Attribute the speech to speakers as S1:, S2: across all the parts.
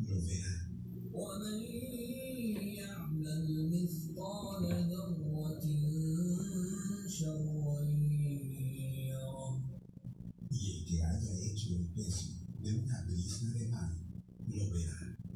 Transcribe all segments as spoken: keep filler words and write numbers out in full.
S1: lo verá. Y el que haya hecho el peso de una brisna de pan, lo verá.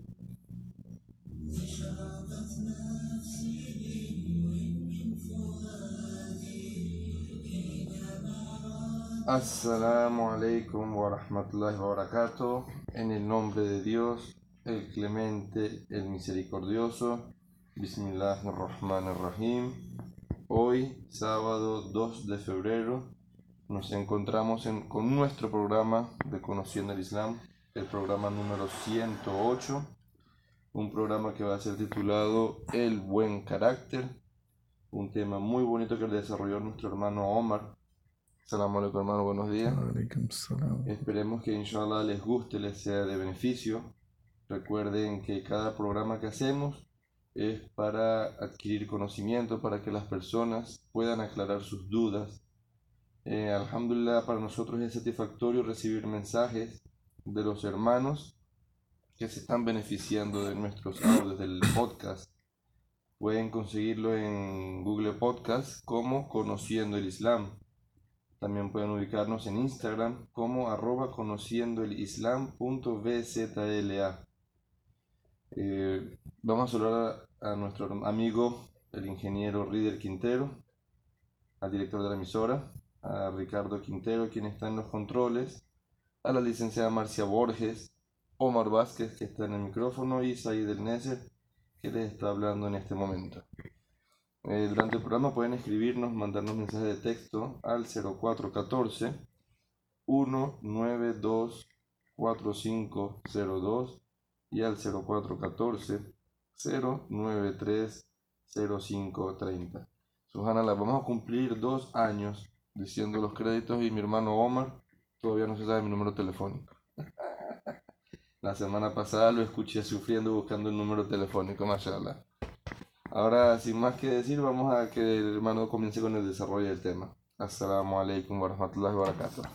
S2: Assalamu alaikum wa rahmatullahi wa barakatuh. En el nombre de Dios, el clemente, el misericordioso. Bismillahirrahmanirrahim. Hoy, sábado dos de febrero, nos encontramos en, con nuestro programa de Conociendo el Islam, el programa número ciento ocho, un programa que va a ser titulado El Buen Carácter, un tema muy bonito que desarrolló nuestro hermano Omar. Salam alaikum, hermano, buenos días. Esperemos que inshallah les guste, les sea de beneficio. Recuerden que cada programa que hacemos es para adquirir conocimiento, para que las personas puedan aclarar sus dudas. Eh, alhamdulillah, para nosotros es satisfactorio recibir mensajes de los hermanos que se están beneficiando de nuestros audios del podcast. Pueden conseguirlo en Google Podcast como Conociendo el Islam. También pueden ubicarnos en Instagram como arroba conociendoelislam.vzla. Eh, vamos a saludar a, a nuestro amigo, el ingeniero Rider Quintero, al director de la emisora, a Ricardo Quintero, quien está en los controles, a la licenciada Marcia Borges, Omar Vázquez, que está en el micrófono, y Said El Neser, que les está hablando en este momento. Eh, durante el programa pueden escribirnos, mandarnos mensajes de texto al cero cuatro uno cuatro, uno nueve dos, cuatro cinco cero dos y al cero cuatro uno cuatro, cero nueve tres, cero cinco tres cero. Subhanallah, vamos a cumplir dos años diciendo los créditos y mi hermano Omar todavía no se sabe mi número telefónico. La semana pasada lo escuché sufriendo buscando el número telefónico, mashallah. Ahora, sin más que decir, vamos a que el hermano comience con el desarrollo del tema. Assalamu alaikum wa rahmatullahi wa barakatuh.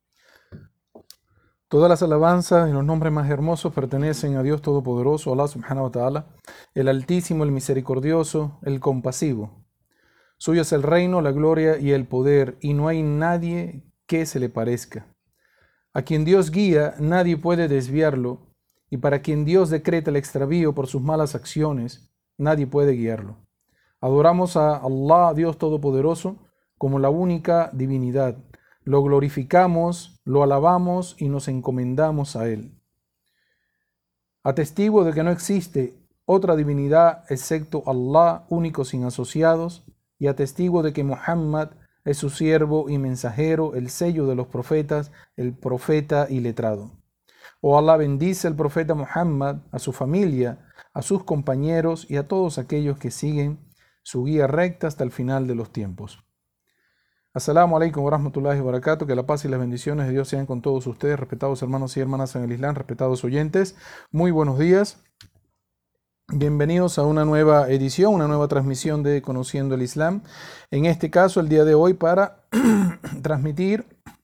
S3: Todas las alabanzas y los nombres más hermosos pertenecen a Dios Todopoderoso, Allah subhanahu wa ta'ala, el Altísimo, el Misericordioso, el Compasivo. Suyo es el reino, la gloria y el poder, y no hay nadie que se le parezca. A quien Dios guía, nadie puede desviarlo, y para quien Dios decreta el extravío por sus malas acciones, nadie puede guiarlo. Adoramos a Allah, Dios Todopoderoso, como la única divinidad. Lo glorificamos, lo alabamos y nos encomendamos a Él. Atestigo de que no existe otra divinidad excepto Allah, único sin asociados, y atestigo de que Muhammad es su siervo y mensajero, el sello de los profetas, el profeta y letrado. Oh Allah, bendice al profeta Muhammad, a su familia, a sus compañeros y a todos aquellos que siguen su guía recta hasta el final de los tiempos. Assalamu alaikum wa rahmatullahi wa barakatuh. Que la paz y las bendiciones de Dios sean con todos ustedes, respetados hermanos y hermanas en el Islam, respetados oyentes. Muy buenos días. Bienvenidos a una nueva edición, una nueva transmisión de Conociendo el Islam. En este caso, el día de hoy, para transmitir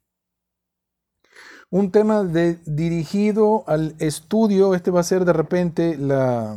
S3: un tema de, dirigido al estudio. Este va a ser de repente la,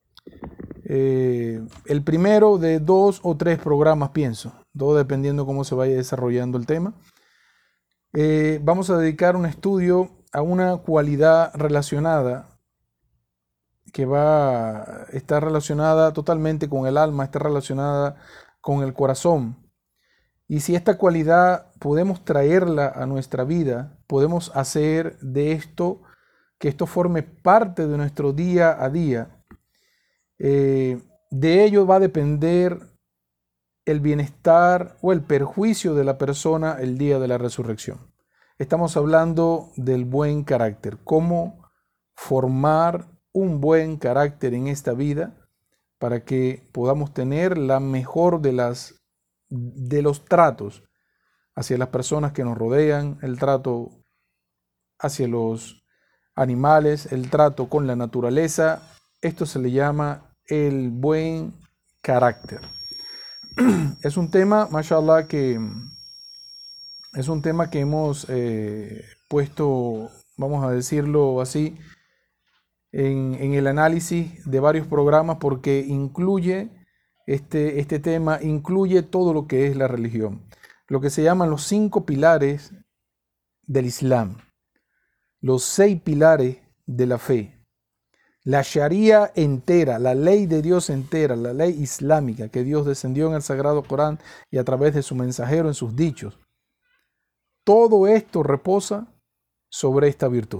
S3: eh, el primero de dos o tres programas, pienso, todo dependiendo cómo se vaya desarrollando el tema. Eh, vamos a dedicar un estudio a una cualidad relacionada que va a estar relacionada totalmente con el alma, está relacionada con el corazón. Y si esta cualidad podemos traerla a nuestra vida, podemos hacer de esto, que esto forme parte de nuestro día a día, eh, de ello va a depender el bienestar o el perjuicio de la persona el día de la resurrección. Estamos hablando del buen carácter, cómo formar un buen carácter en esta vida para que podamos tener la mejor de las de los tratos hacia las personas que nos rodean, el trato hacia los animales, el trato con la naturaleza. Esto se le llama el buen carácter. Es un tema, mashallah, que es un tema que hemos eh, puesto, vamos a decirlo así, en, en el análisis de varios programas porque incluye este, este tema, incluye todo lo que es la religión, lo que se llaman los cinco pilares del Islam, los seis pilares de la fe. La Sharia entera, la ley de Dios entera, la ley islámica que Dios descendió en el Sagrado Corán y a través de su mensajero en sus dichos. Todo esto reposa sobre esta virtud.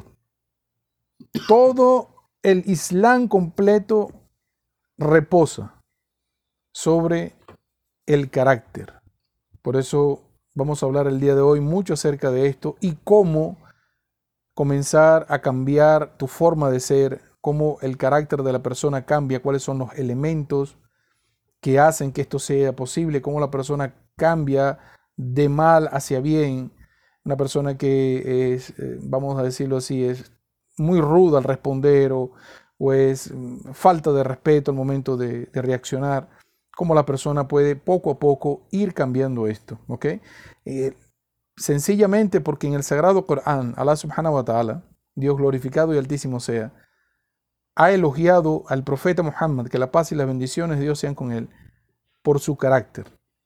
S3: Todo el Islam completo reposa sobre el carácter. Por eso vamos a hablar el día de hoy mucho acerca de esto y cómo comenzar a cambiar tu forma de ser, cómo el carácter de la persona cambia, cuáles son los elementos que hacen que esto sea posible, cómo la persona cambia de mal hacia bien. Una persona que es, vamos a decirlo así, es muy ruda al responder o, o es falta de respeto al momento de, de reaccionar, cómo la persona puede poco a poco ir cambiando esto, ¿ok? Eh, sencillamente porque en el Sagrado Corán, Allah subhanahu wa ta'ala, Dios glorificado y altísimo sea, ha elogiado al profeta Muhammad, que la paz y las bendiciones de Dios sean con él, por su carácter.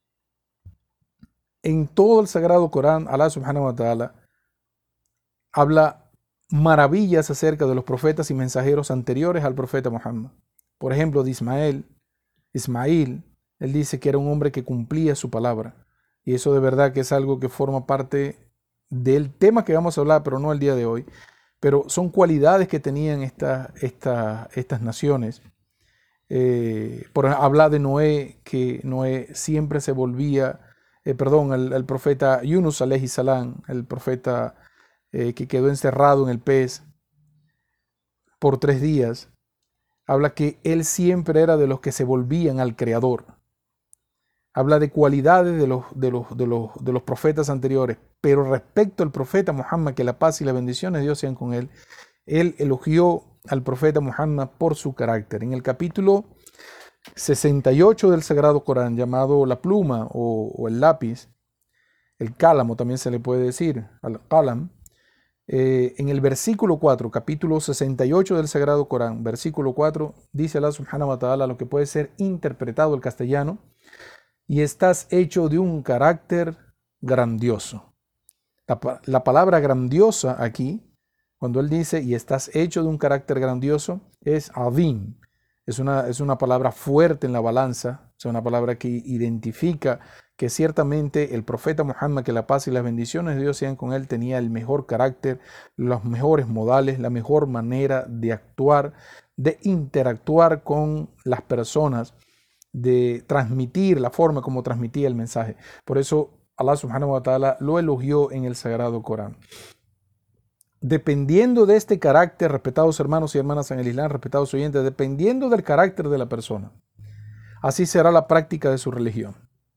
S3: En todo el Sagrado Corán, Allah subhanahu wa ta'ala habla maravillas acerca de los profetas y mensajeros anteriores al profeta Muhammad. Por ejemplo, de Ismael, Ismail, él dice que era un hombre que cumplía su palabra. Y eso de verdad que es algo que forma parte del tema que vamos a hablar, pero no el día de hoy. Pero son cualidades que tenían esta, esta, estas naciones. Eh, por hablar de Noé, que Noé siempre se volvía, eh, perdón, el, el profeta Yunus alayhi salam, el profeta eh, que quedó encerrado en el pez por tres días, habla que él siempre era de los que se volvían al Creador. Habla de cualidades de los, de los, de los, de los profetas anteriores, pero respecto al profeta Muhammad, que la paz y las bendiciones de Dios sean con él, él elogió al profeta Muhammad por su carácter. En el capítulo sesenta y ocho del Sagrado Corán, llamado la pluma o, o el lápiz, el cálamo también se le puede decir, al qalam, eh, en el versículo cuatro, capítulo sesenta y ocho del Sagrado Corán, versículo cuatro, dice Allah subhanahu wa ta'ala lo que puede ser interpretado al castellano: y estás hecho de un carácter grandioso. La, la palabra grandiosa aquí, cuando él dice y estás hecho de un carácter grandioso, es azim. Es una, es una palabra fuerte en la balanza, es una palabra que identifica que ciertamente el profeta Muhammad, que la paz y las bendiciones de Dios sean con él, tenía el mejor carácter, los mejores modales, la mejor manera de actuar, de interactuar con las personas, de transmitir la forma como transmitía el mensaje. Por eso Allah subhanahu wa ta'ala lo elogió en el Sagrado Corán. Dependiendo de este carácter, respetados hermanos y hermanas en el Islam, respetados oyentes, dependiendo del carácter de la persona, así será la práctica de su religión.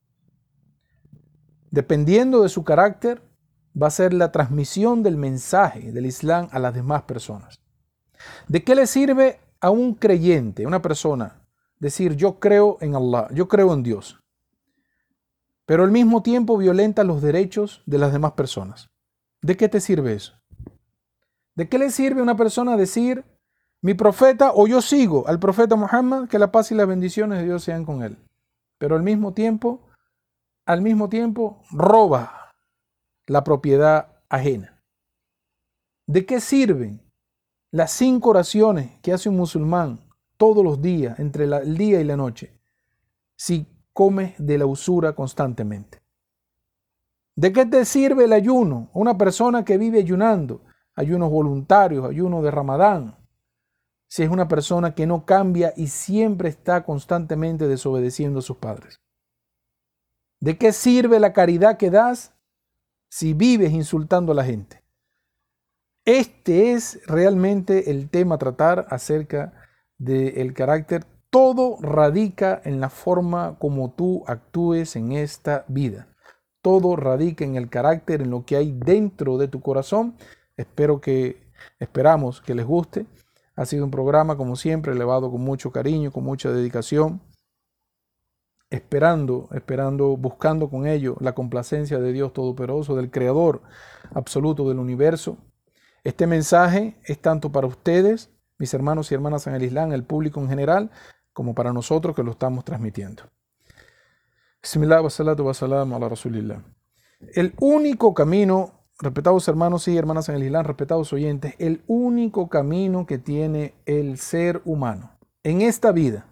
S3: Dependiendo de su carácter, va a ser la transmisión del mensaje del Islam a las demás personas. ¿De qué le sirve a un creyente, una persona, decir yo creo en Allah, yo creo en Dios, pero al mismo tiempo violenta los derechos de las demás personas? ¿De qué te sirve eso? ¿De qué le sirve a una persona decir mi profeta o yo sigo al profeta Muhammad, que la paz y las bendiciones de Dios sean con él, pero al mismo tiempo, al mismo tiempo roba la propiedad ajena? ¿De qué sirven las cinco oraciones que hace un musulmán todos los días, entre la, el día y la noche, si comes de la usura constantemente? ¿De qué te sirve el ayuno? Una persona que vive ayunando, ayunos voluntarios, ayuno de Ramadán, si es una persona que no cambia y siempre está constantemente desobedeciendo a sus padres? ¿De qué sirve la caridad que das si vives insultando a la gente? Este es realmente el tema a tratar acerca del carácter. Todo radica en la forma como tú actúes en esta vida. Todo radica en el carácter, en lo que hay dentro de tu corazón. Espero que, esperamos que les guste. Ha sido un programa, como siempre, elevado con mucho cariño, con mucha dedicación. Esperando, esperando, buscando con ello la complacencia de Dios Todopoderoso, del Creador absoluto del universo. Este mensaje es tanto para ustedes mis hermanos y hermanas en el Islam, el público en general, como para nosotros que lo estamos transmitiendo. Bismillah wa salatu wa salam ala rasulillah. El único camino, respetados hermanos y hermanas en el Islam, respetados oyentes, el único camino que tiene el ser humano en esta vida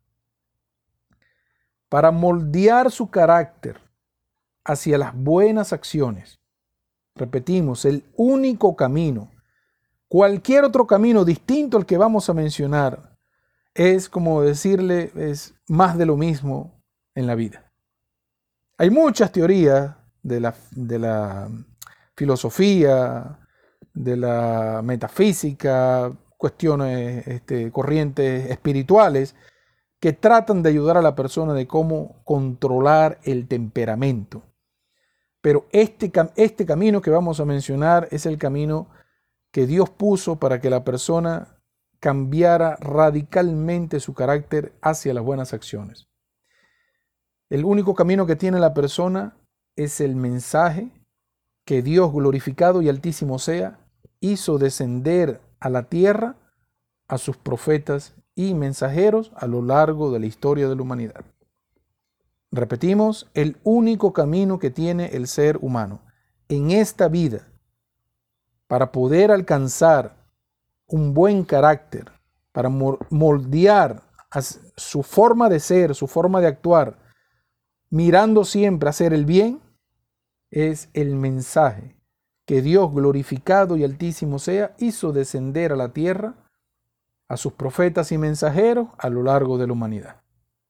S3: para moldear su carácter hacia las buenas acciones, repetimos, el único camino, cualquier otro camino distinto al que vamos a mencionar, es como decirle, es más de lo mismo en la vida. Hay muchas teorías de la, de la filosofía, de la metafísica, cuestiones, este, corrientes espirituales que tratan de ayudar a la persona de cómo controlar el temperamento. Pero este, este camino que vamos a mencionar es el camino que Dios puso para que la persona cambiara radicalmente su carácter hacia las buenas acciones. El único camino que tiene la persona es el mensaje que Dios, glorificado y altísimo sea, hizo descender a la tierra a sus profetas y mensajeros a lo largo de la historia de la humanidad. Repetimos, el único camino que tiene el ser humano en esta vida para poder alcanzar un buen carácter, para moldear su forma de ser, su forma de actuar, mirando siempre a hacer el bien, es el mensaje que Dios, glorificado y altísimo sea, hizo descender a la tierra a sus profetas y mensajeros a lo largo de la humanidad.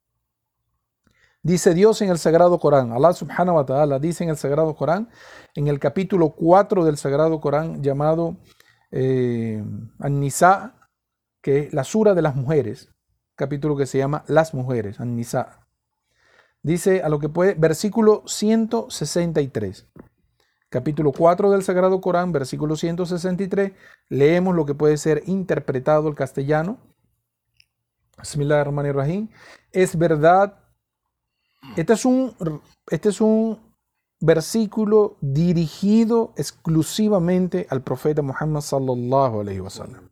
S3: Dice Dios en el Sagrado Corán, Allah subhanahu wa ta'ala dice en el Sagrado Corán, en el capítulo cuatro del Sagrado Corán llamado eh, An-Nisa, que es la sura de las mujeres, capítulo que se llama Las Mujeres, An-Nisa. Dice a lo que puede, versículo ciento sesenta y tres. Capítulo cuatro del Sagrado Corán, versículo ciento sesenta y tres, leemos lo que puede ser interpretado al castellano. Bismillahirrahmanirrahim. Es verdad, este es un, este es un versículo dirigido exclusivamente al profeta Muhammad sallallahu alaihi wasallam.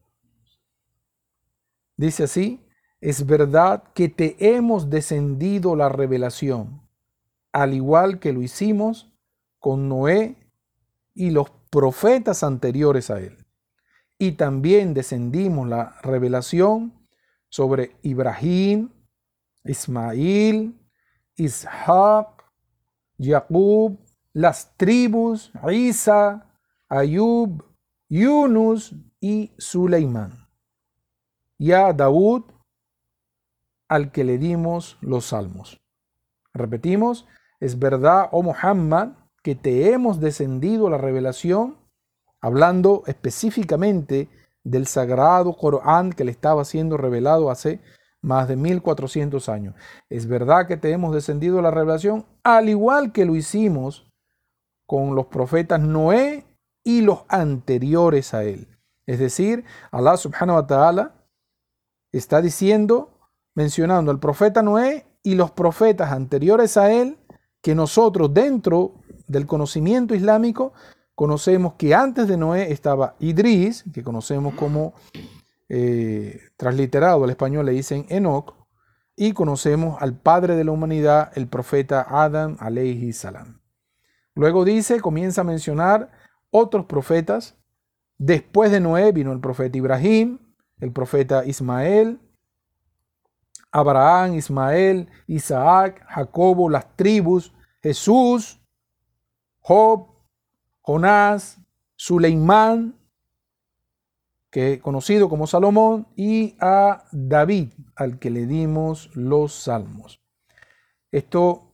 S3: Dice así: es verdad que te hemos descendido la revelación, al igual que lo hicimos con Noé y los profetas anteriores a él. Y también descendimos la revelación sobre Ibrahim, Ismail, Ishaq, Jacob, las tribus, Isa, Ayub, Yunus y Suleimán. Y a Daud, al que le dimos los salmos. Repetimos, es verdad, oh Muhammad, que te hemos descendido la revelación, hablando específicamente del sagrado Corán que le estaba siendo revelado hace más de mil cuatrocientos años. Es verdad que te hemos descendido la revelación, al igual que lo hicimos con los profetas Noé y los anteriores a él. Es decir, Allah subhanahu wa ta'ala está diciendo, mencionando al profeta Noé y los profetas anteriores a él, que nosotros dentro del conocimiento islámico conocemos que antes de Noé estaba Idris, que conocemos como eh, transliterado al español le dicen Enoch, y conocemos al padre de la humanidad, el profeta Adam alayhi salam. Luego dice, comienza a mencionar otros profetas. Después de Noé vino el profeta Ibrahim, el profeta Ismael, Abraham, Ismael, Isaac, Jacobo, las tribus, Jesús, Job, Jonás, Suleimán, que es conocido como Salomón, y a David, al que le dimos los salmos. Esto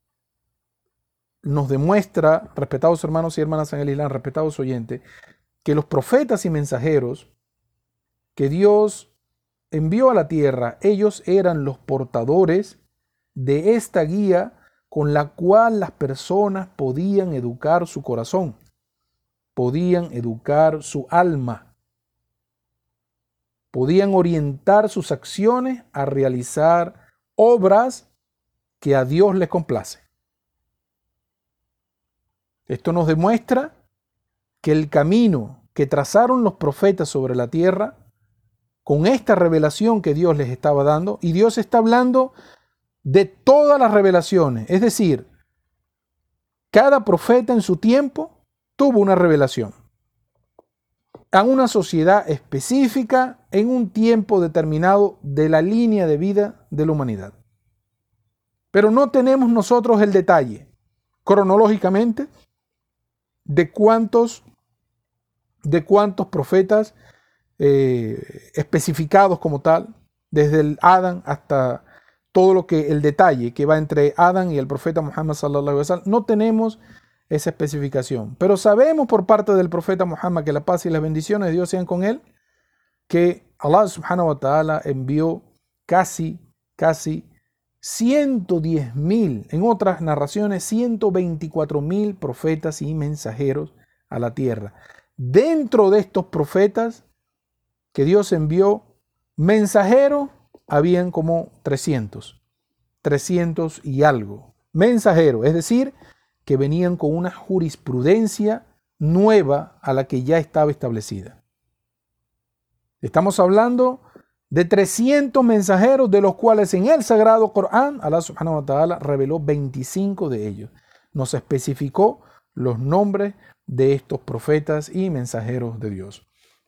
S3: nos demuestra, respetados hermanos y hermanas en el Islam, respetados oyentes, que los profetas y mensajeros que Dios envió a la tierra, ellos eran los portadores de esta guía con la cual las personas podían educar su corazón, podían educar su alma, podían orientar sus acciones a realizar obras que a Dios les complace. Esto nos demuestra que el camino que trazaron los profetas sobre la tierra con esta revelación que Dios les estaba dando, y Dios está hablando de todas las revelaciones, es decir, cada profeta en su tiempo tuvo una revelación a una sociedad específica en un tiempo determinado de la línea de vida de la humanidad. Pero no tenemos nosotros el detalle cronológicamente de cuántos, de cuántos profetas eh, especificados como tal, desde el Adán hasta todo lo que el detalle que va entre Adán y el profeta Muhammad sallallahu alaihi wasallam. No tenemos esa especificación, pero sabemos por parte del profeta Muhammad, que la paz y las bendiciones de Dios sean con él, que Allah subhanahu wa ta'ala envió casi, casi ciento diez mil, en otras narraciones ciento veinticuatro mil profetas y mensajeros a la tierra. Dentro de estos profetas que Dios envió, mensajeros habían como trescientos, trescientos y algo. Mensajeros, es decir, que venían con una jurisprudencia nueva a la que ya estaba establecida. Estamos hablando de trescientos mensajeros, de los cuales en el Sagrado Corán, Allah subhanahu wa ta'ala reveló veinticinco de ellos. Nos especificó los nombres de estos profetas y mensajeros de Dios.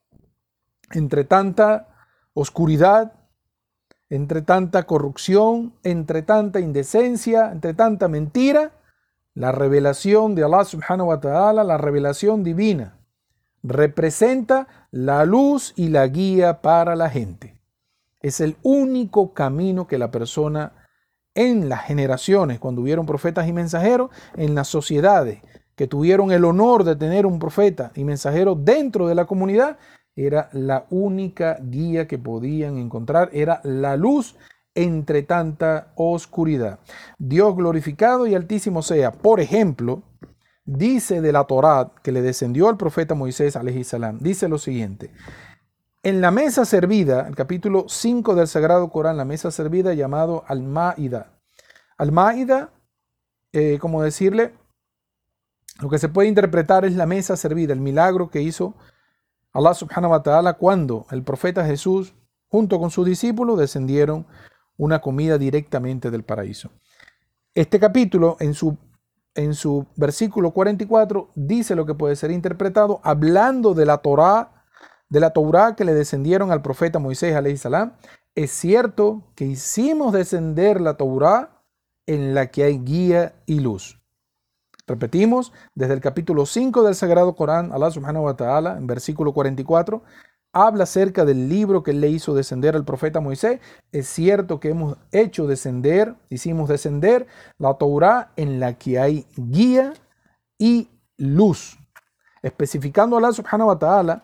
S3: Entre tanta oscuridad, entre tanta corrupción, entre tanta indecencia, entre tanta mentira, la revelación de Allah subhanahu wa ta'ala, la revelación divina, representa la luz y la guía para la gente. Es el único camino que la persona, en las generaciones, cuando hubieron profetas y mensajeros, en las sociedades que tuvieron el honor de tener un profeta y mensajero dentro de la comunidad, era la única guía que podían encontrar, era la luz entre tanta oscuridad. Dios glorificado y altísimo sea. Por ejemplo, dice de la Torá que le descendió al profeta Moisés alayhi salam, dice lo siguiente: en la mesa servida, el capítulo cinco del Sagrado Corán, la mesa servida llamado Al-Ma'ida. Al-Ma'ida, eh, como decirle, lo que se puede interpretar es la mesa servida, el milagro que hizo Allah subhanahu wa ta'ala cuando el profeta Jesús, junto con sus discípulos, descendieron una comida directamente del paraíso. Este capítulo, en su, en su versículo cuarenta y cuatro, dice lo que puede ser interpretado hablando de la Torá, de la Torá que le descendieron al profeta Moisés alayhi salam. Es cierto que hicimos descender la Torá en la que hay guía y luz. Repetimos, desde el capítulo cinco del Sagrado Corán, Allah subhanahu wa ta'ala, en versículo cuarenta y cuatro, habla acerca del libro que él le hizo descender al profeta Moisés. Es cierto que hemos hecho descender, hicimos descender la Torá en la que hay guía y luz. Especificando a Allah subhanahu wa ta'ala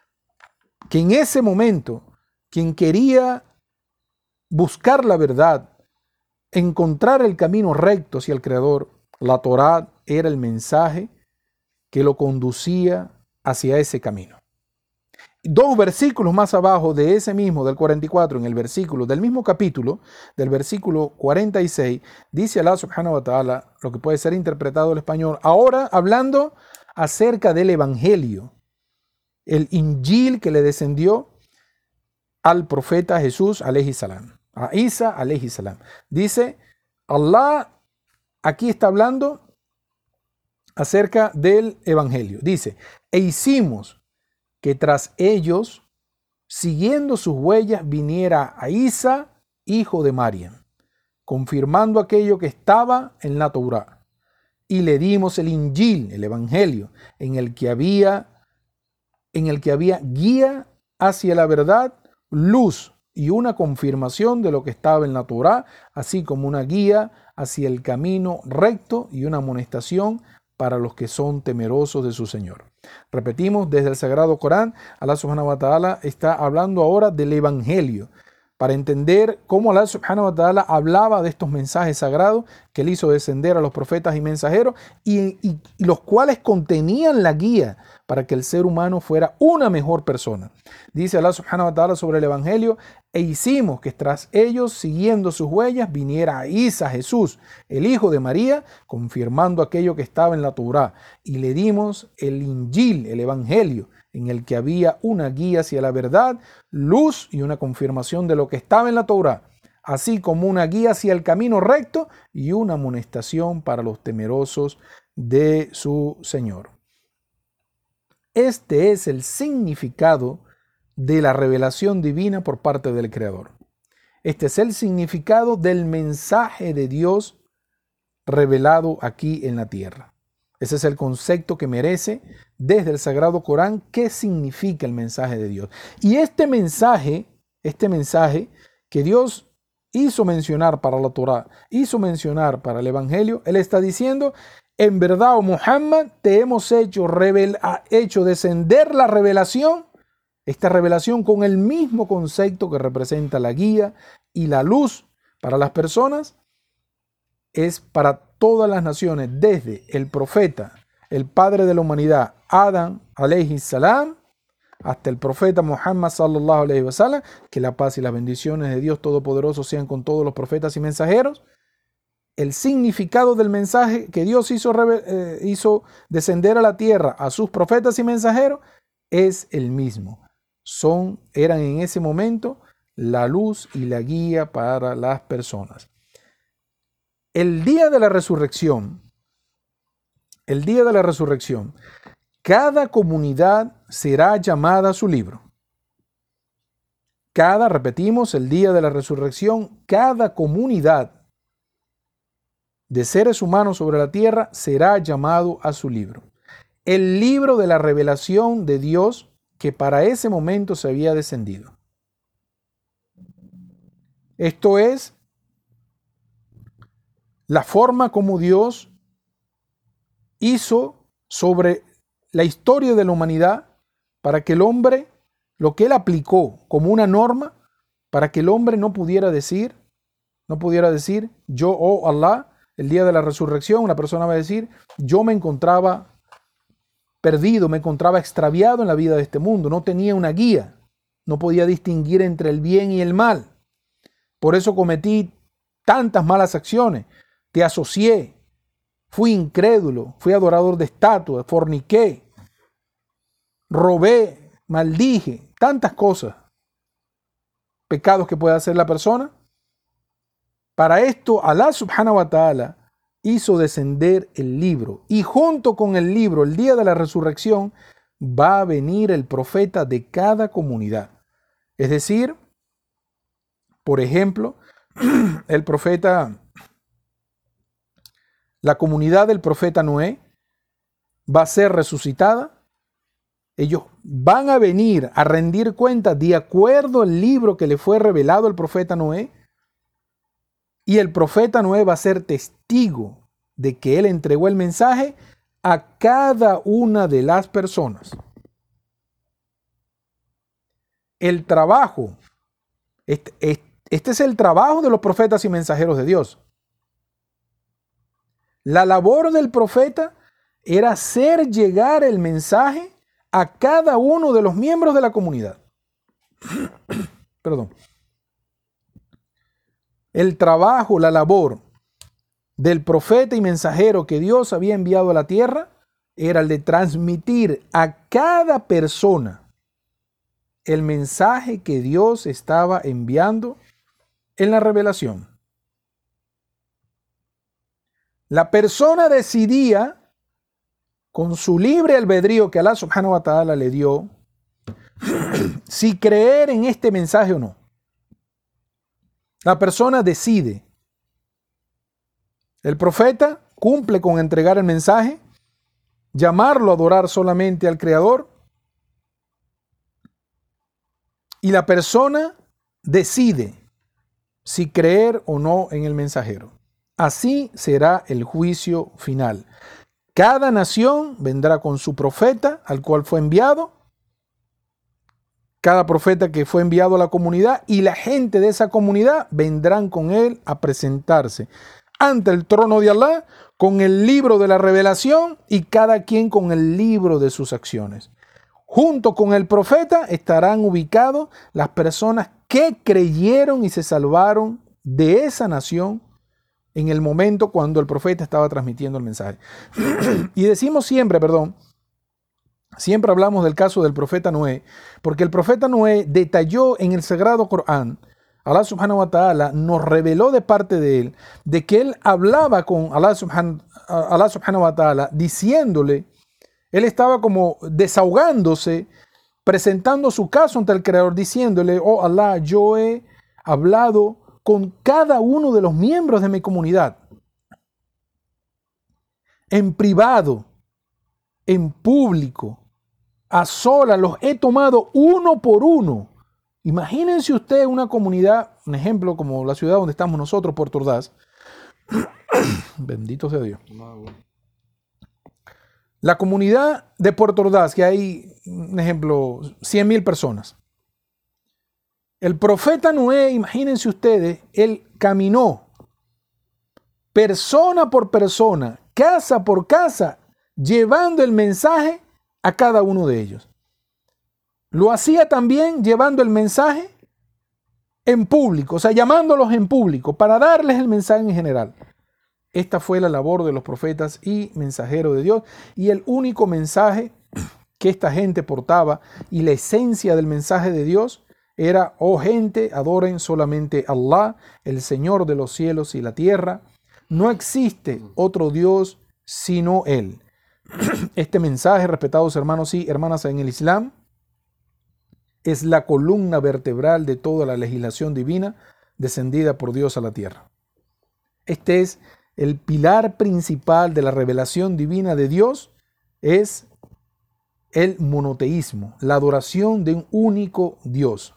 S3: que en ese momento, quien quería buscar la verdad, encontrar el camino recto hacia el Creador, la Torá era el mensaje que lo conducía hacia ese camino. Dos versículos más abajo de ese mismo, del cuarenta y cuatro, en el versículo del mismo capítulo, del versículo cuarenta y seis, dice Allah subhanahu wa ta'ala, lo que puede ser interpretado al español, ahora hablando acerca del Evangelio, el Injil que le descendió al profeta Jesús alayhi salam, a Isa alayhi salam. Dice, Allah aquí está hablando acerca del Evangelio. Dice, e hicimos que tras ellos, siguiendo sus huellas, viniera a Isa, hijo de Mariam, confirmando aquello que estaba en la Torá. Y le dimos el Injil, el Evangelio, en el que había, en el que había guía hacia la verdad, luz y una confirmación de lo que estaba en la Torá, así como una guía hacia el camino recto y una amonestación para los que son temerosos de su Señor. Repetimos, desde el Sagrado Corán, Allah subhanahu wa ta'ala está hablando ahora del Evangelio, para entender cómo Allah subhanahu wa ta'ala hablaba de estos mensajes sagrados que él hizo descender a los profetas y mensajeros y, y, y los cuales contenían la guía para que el ser humano fuera una mejor persona. Dice Allah subhanahu wa ta'ala sobre el Evangelio, e hicimos que tras ellos, siguiendo sus huellas, viniera a Isa, Jesús, el hijo de María, confirmando aquello que estaba en la Torá, y le dimos el Injil, el Evangelio, en el que había una guía hacia la verdad, luz y una confirmación de lo que estaba en la Torá, así como una guía hacia el camino recto y una amonestación para los temerosos de su Señor. Este es el significado de la revelación divina por parte del Creador. Este es el significado del mensaje de Dios revelado aquí en la tierra. Ese es el concepto que merece desde el Sagrado Corán qué significa el mensaje de Dios. Y este mensaje, este mensaje que Dios hizo mencionar para la Torá, hizo mencionar para el Evangelio, Él está diciendo, en verdad, oh Muhammad, te hemos hecho, revel hecho descender la revelación, esta revelación con el mismo concepto que representa la guía y la luz para las personas, es para todas las naciones, desde el profeta, el padre de la humanidad, Adán, alayhi salam, hasta el profeta Muhammad, sallallahu alayhi wa sallam, que la paz y las bendiciones de Dios Todopoderoso sean con todos los profetas y mensajeros. El significado del mensaje que Dios hizo, eh, hizo descender a la tierra a sus profetas y mensajeros es el mismo. Son, eran en ese momento la luz y la guía para las personas. El día de la resurrección, el día de la resurrección, cada comunidad será llamada a su libro. Cada, repetimos, el día de la resurrección, cada comunidad de seres humanos sobre la tierra será llamado a su libro. El libro de la revelación de Dios que para ese momento se había descendido. Esto es la forma como Dios hizo sobre la historia de la humanidad para que el hombre, lo que Él aplicó como una norma, para que el hombre no pudiera decir, no pudiera decir, yo, oh Allah, el día de la resurrección, una persona va a decir, yo me encontraba perdido, me encontraba extraviado en la vida de este mundo, no tenía una guía, no podía distinguir entre el bien y el mal. Por eso cometí tantas malas acciones, te asocié, fui incrédulo, fui adorador de estatuas, forniqué, robé, maldije, tantas cosas, pecados que puede hacer la persona. Para esto, Allah subhanahu wa ta'ala hizo descender el libro y junto con el libro, el día de la resurrección, va a venir el profeta de cada comunidad. Es decir, por ejemplo, el profeta, la comunidad del profeta Noé va a ser resucitada. Ellos van a venir a rendir cuentas de acuerdo al libro que le fue revelado al profeta Noé. Y el profeta Noé va a ser testigo de que él entregó el mensaje a cada una de las personas. El trabajo, este, este es el trabajo de los profetas y mensajeros de Dios. La labor del profeta era hacer llegar el mensaje a cada uno de los miembros de la comunidad. Perdón. El trabajo, la labor del profeta y mensajero que Dios había enviado a la tierra era el de transmitir a cada persona el mensaje que Dios estaba enviando en la revelación. La persona decidía, con su libre albedrío que Allah subhanahu wa ta'ala le dio, si creer en este mensaje o no. La persona decide. El profeta cumple con entregar el mensaje, llamarlo a adorar solamente al Creador, y la persona decide si creer o no en el mensajero. Así será el juicio final. Cada nación vendrá con su profeta al cual fue enviado, cada profeta que fue enviado a la comunidad, y la gente de esa comunidad vendrán con él a presentarse ante el trono de Allah con el libro de la revelación y cada quien con el libro de sus acciones. Junto con el profeta estarán ubicados las personas que creyeron y se salvaron de esa nación en el momento cuando el profeta estaba transmitiendo el mensaje. Y decimos siempre, perdón, Siempre hablamos del caso del profeta Noé, porque el profeta Noé detalló en el Sagrado Corán, Allah subhanahu wa ta'ala nos reveló de parte de él, de que él hablaba con Allah subhanahu, Allah subhanahu wa ta'ala, diciéndole, él estaba como desahogándose, presentando su caso ante el Creador, diciéndole, oh Allah, yo he hablado con cada uno de los miembros de mi comunidad, en privado, en público, a solas, los he tomado uno por uno. Imagínense ustedes una comunidad, un ejemplo como la ciudad donde estamos nosotros, Puerto Ordaz. Bendito sea Dios. La comunidad de Puerto Ordaz, que hay, un ejemplo, cien mil personas. El profeta Noé, imagínense ustedes, él caminó persona por persona, casa por casa, llevando el mensaje a cada uno de ellos. Lo hacía también llevando el mensaje en público, o sea, llamándolos en público para darles el mensaje en general. Esta fue la labor de los profetas y mensajeros de Dios, y el único mensaje que esta gente portaba y la esencia del mensaje de Dios era, oh gente, adoren solamente a Allah, el Señor de los cielos y la tierra. No existe otro Dios sino Él. Este mensaje, respetados hermanos y hermanas en el Islam, es la columna vertebral de toda la legislación divina descendida por Dios a la tierra. Este es el pilar principal de la revelación divina de Dios, es el monoteísmo, la adoración de un único Dios.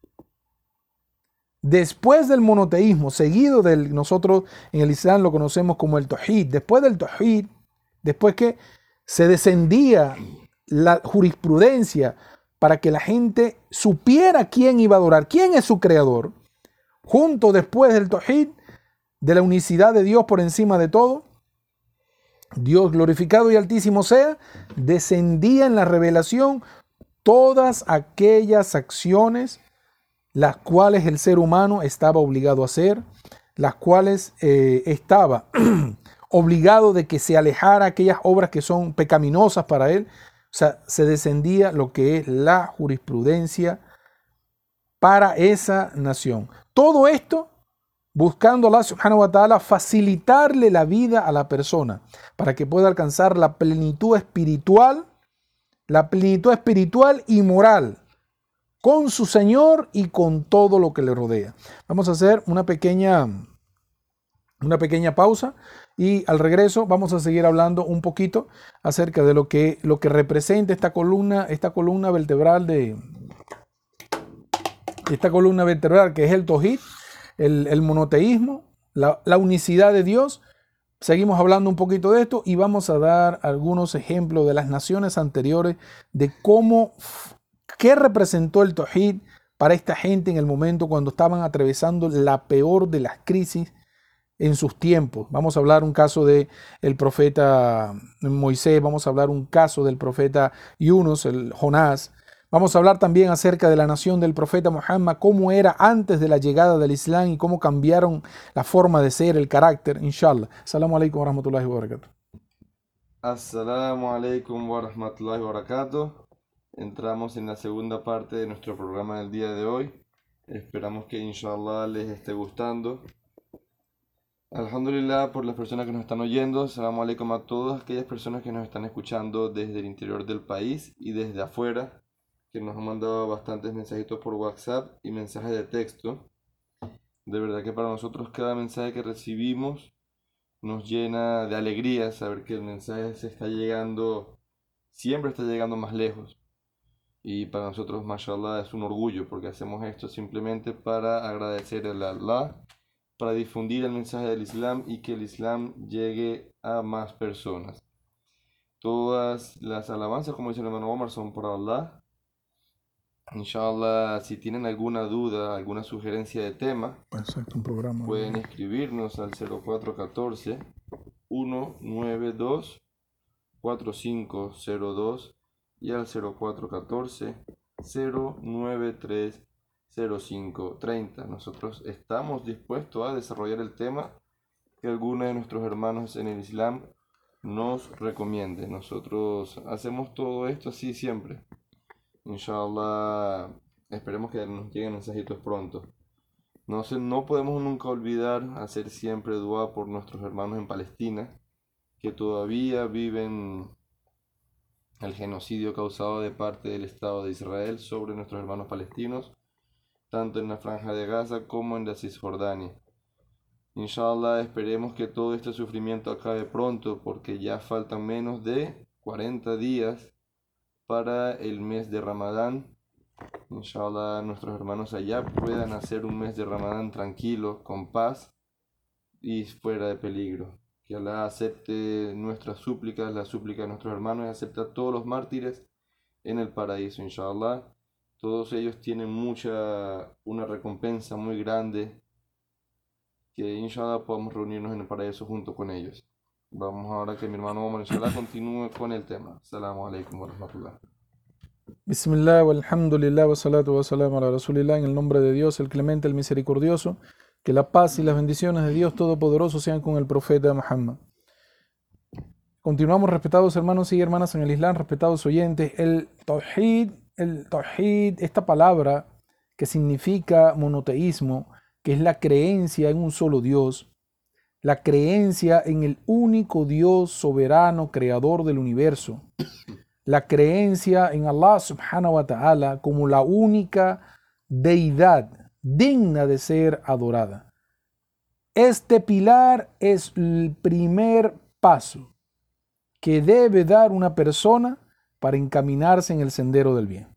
S3: Después del monoteísmo, seguido del, nosotros en el Islam lo conocemos como el Tawhid, después del Tawhid, después que se descendía la jurisprudencia para que la gente supiera quién iba a adorar, quién es su creador, junto después del Tawhid, de la unicidad de Dios por encima de todo, Dios glorificado y altísimo sea, descendía en la revelación todas aquellas acciones las cuales el ser humano estaba obligado a hacer, las cuales eh, estaba obligado de que se alejara aquellas obras que son pecaminosas para él. O sea, se descendía lo que es la jurisprudencia para esa nación. Todo esto buscando a Allah subhanahu wa ta'ala facilitarle la vida a la persona para que pueda alcanzar la plenitud espiritual, la plenitud espiritual y moral con su Señor y con todo lo que le rodea. Vamos a hacer una pequeña, una pequeña pausa y al regreso vamos a seguir hablando un poquito acerca de lo que, lo que representa esta columna, esta columna vertebral de esta columna vertebral que es el Tawhid, el, el monoteísmo, la, la unicidad de Dios. Seguimos hablando un poquito de esto y vamos a dar algunos ejemplos de las naciones anteriores de cómo ¿qué representó el Tawhid para esta gente en el momento cuando estaban atravesando la peor de las crisis en sus tiempos? Vamos a hablar un caso del profeta Moisés, vamos a hablar un caso del profeta Yunus, el Jonás. Vamos a hablar también acerca de la nación del profeta Muhammad, cómo era antes de la llegada del Islam y cómo cambiaron la forma de ser, el carácter, inshallah. Assalamu alaikum wa rahmatullahi wa barakatuh.
S2: Assalamu alaikum wa rahmatullahi wa barakatuh. Entramos en la segunda parte de nuestro programa del día de hoy. Esperamos que inshallah les esté gustando. Alhamdulillah por las personas que nos están oyendo. Assalamu alaikum a todas aquellas personas que nos están escuchando desde el interior del país y desde afuera, que nos han mandado bastantes mensajitos por WhatsApp y mensajes de texto. De verdad que para nosotros cada mensaje que recibimos nos llena de alegría saber que el mensaje se está llegando, siempre está llegando más lejos. Y para nosotros, mashallah, es un orgullo porque hacemos esto simplemente para agradecer a Allah, para difundir el mensaje del Islam y que el Islam llegue a más personas. Todas las alabanzas, como dice el hermano Omar, son por Allah. Inshallah, si tienen alguna duda, alguna sugerencia de tema,
S3: Exacto, un programa.
S2: pueden escribirnos al cero cuatro uno cuatro, uno nueve dos, cuatro cinco cero dos y al cero cuatro uno cuatro, cero nueve tres, cero cinco tres cero. Nosotros estamos dispuestos a desarrollar el tema que algunos de nuestros hermanos en el Islam nos recomiende. Nosotros hacemos todo esto así siempre. Inshallah, esperemos que nos lleguen mensajitos pronto. No, se, no podemos nunca olvidar hacer siempre dua por nuestros hermanos en Palestina, que todavía viven el genocidio causado de parte del Estado de Israel sobre nuestros hermanos palestinos, tanto en la Franja de Gaza como en la Cisjordania. Inshallah, esperemos que todo este sufrimiento acabe pronto, porque ya faltan menos de cuarenta días para el mes de Ramadán. Inshallah, nuestros hermanos allá puedan hacer un mes de Ramadán tranquilo, con paz y fuera de peligro. Que Allah acepte nuestras súplicas, las súplicas de nuestros hermanos, y acepte a todos los mártires en el paraíso, inshallah. Todos ellos tienen mucha, una recompensa muy grande, que inshallah podamos reunirnos en el paraíso junto con ellos. Vamos ahora que mi hermano Omar, inshallah, continúe con el tema. Assalamu alaikum wa rahmatullah.
S3: Bismillah, walhamdulillah, wa salatu wa salam ala rasulillah. En el nombre de Dios, el clemente, el misericordioso. Que la paz y las bendiciones de Dios Todopoderoso sean con el profeta Muhammad. Continuamos, respetados hermanos y hermanas en el Islam, respetados oyentes. El Tawhid, el Tawhid, esta palabra que significa monoteísmo, que es la creencia en un solo Dios, la creencia en el único Dios soberano, creador del universo, la creencia en Allah subhanahu wa ta'ala como la única deidad digna de ser adorada. Este pilar es el primer paso que debe dar una persona para encaminarse en el sendero del bien.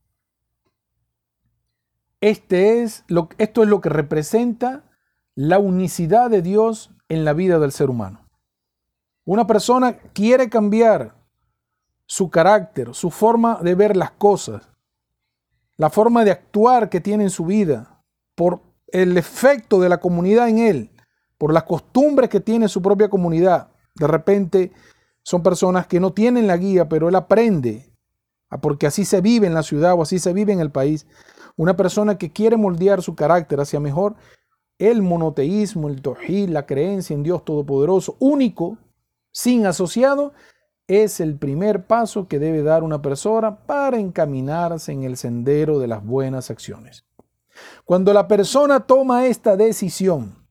S3: Este es lo, esto es lo que representa la unicidad de Dios en la vida del ser humano. Una persona quiere cambiar su carácter, su forma de ver las cosas, la forma de actuar que tiene en su vida, por el efecto de la comunidad en él, por las costumbres que tiene su propia comunidad. De repente son personas que no tienen la guía, pero él aprende, porque así se vive en la ciudad o así se vive en el país. Una persona que quiere moldear su carácter hacia mejor, el monoteísmo, el tawhid, la creencia en Dios Todopoderoso, único, sin asociado, es el primer paso que debe dar una persona para encaminarse en el sendero de las buenas acciones. Cuando la persona toma esta decisión,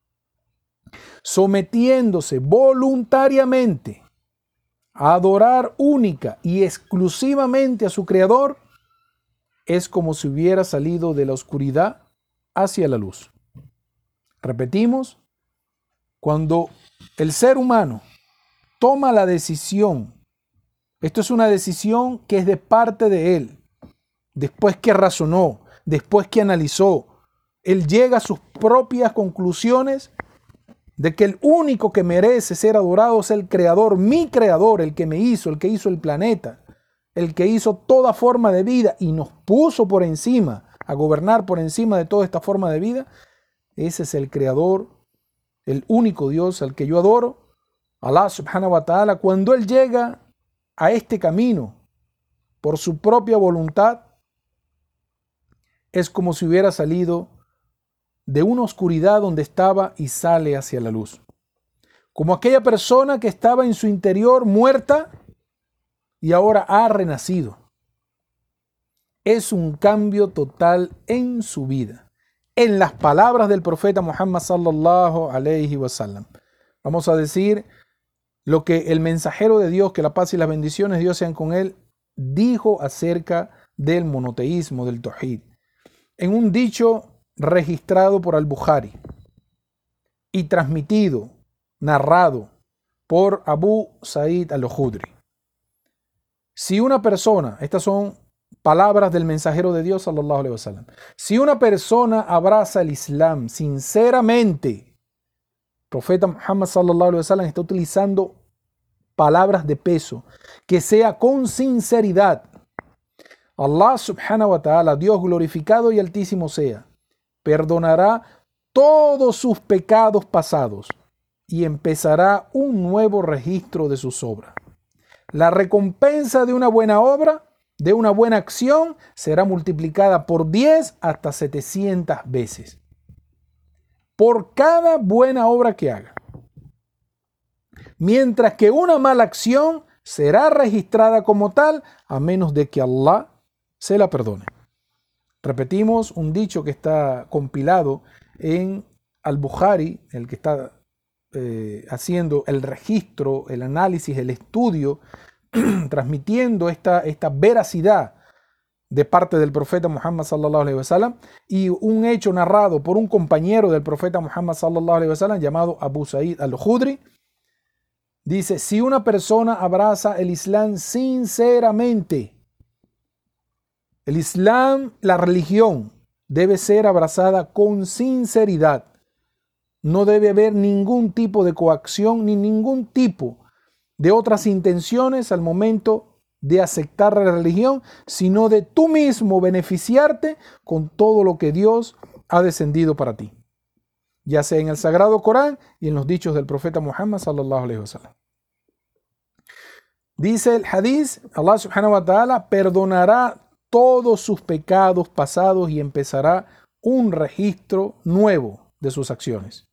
S3: sometiéndose voluntariamente a adorar única y exclusivamente a su Creador, es como si hubiera salido de la oscuridad hacia la luz. Repetimos, cuando el ser humano toma la decisión, esto es una decisión que es de parte de él, después que razonó, después que analizó, él llega a sus propias conclusiones de que el único que merece ser adorado es el Creador, mi Creador, el que me hizo, el que hizo el planeta, el que hizo toda forma de vida y nos puso por encima, a gobernar por encima de toda esta forma de vida. Ese es el Creador, el único Dios al que yo adoro, Allah subhanahu wa ta'ala. Cuando él llega a este camino por su propia voluntad, es como si hubiera salido de una oscuridad donde estaba y sale hacia la luz. Como aquella persona que estaba en su interior muerta y ahora ha renacido. Es un cambio total en su vida. En las palabras del profeta Muhammad sallallahu alayhi wa sallam. Vamos a decir lo que el mensajero de Dios, que la paz y las bendiciones de Dios sean con él, dijo acerca del monoteísmo, del tawhid. En un dicho registrado por Al-Bukhari y transmitido, narrado por Abu Sa'id al-Khudri. Si una persona, estas son palabras del mensajero de Dios sallallahu alaihi wasallam, si una persona abraza el Islam sinceramente, el profeta Muhammad sallallahu alaihi wasallam está utilizando palabras de peso, que sea con sinceridad. Allah subhanahu wa ta'ala, Dios glorificado y altísimo sea, perdonará todos sus pecados pasados y empezará un nuevo registro de sus obras. La recompensa de una buena obra, de una buena acción, será multiplicada por diez hasta setecientas veces. Por cada buena obra que haga. mientras que una mala acción será registrada como tal a menos de que Allah se la perdone. Repetimos un dicho que está compilado en Al-Bukhari, el que está eh, haciendo el registro, el análisis, el estudio, transmitiendo esta, esta veracidad de parte del profeta Muhammad sallallahu alaihi wasallam, y un hecho narrado por un compañero del profeta Muhammad sallallahu alaihi wasallam llamado Abu Sa'id al-Khudri. Dice: si una persona abraza el Islam sinceramente, el Islam, la religión, debe ser abrazada con sinceridad. No debe haber ningún tipo de coacción ni ningún tipo de otras intenciones al momento de aceptar la religión, sino de tú mismo beneficiarte con todo lo que Dios ha descendido para ti, ya sea en el Sagrado Corán y en los dichos del profeta Muhammad sallallahu alaihi wasallam. Dice el hadith, Allah subhanahu wa ta'ala perdonará todos sus pecados pasados y empezará un registro nuevo de sus acciones.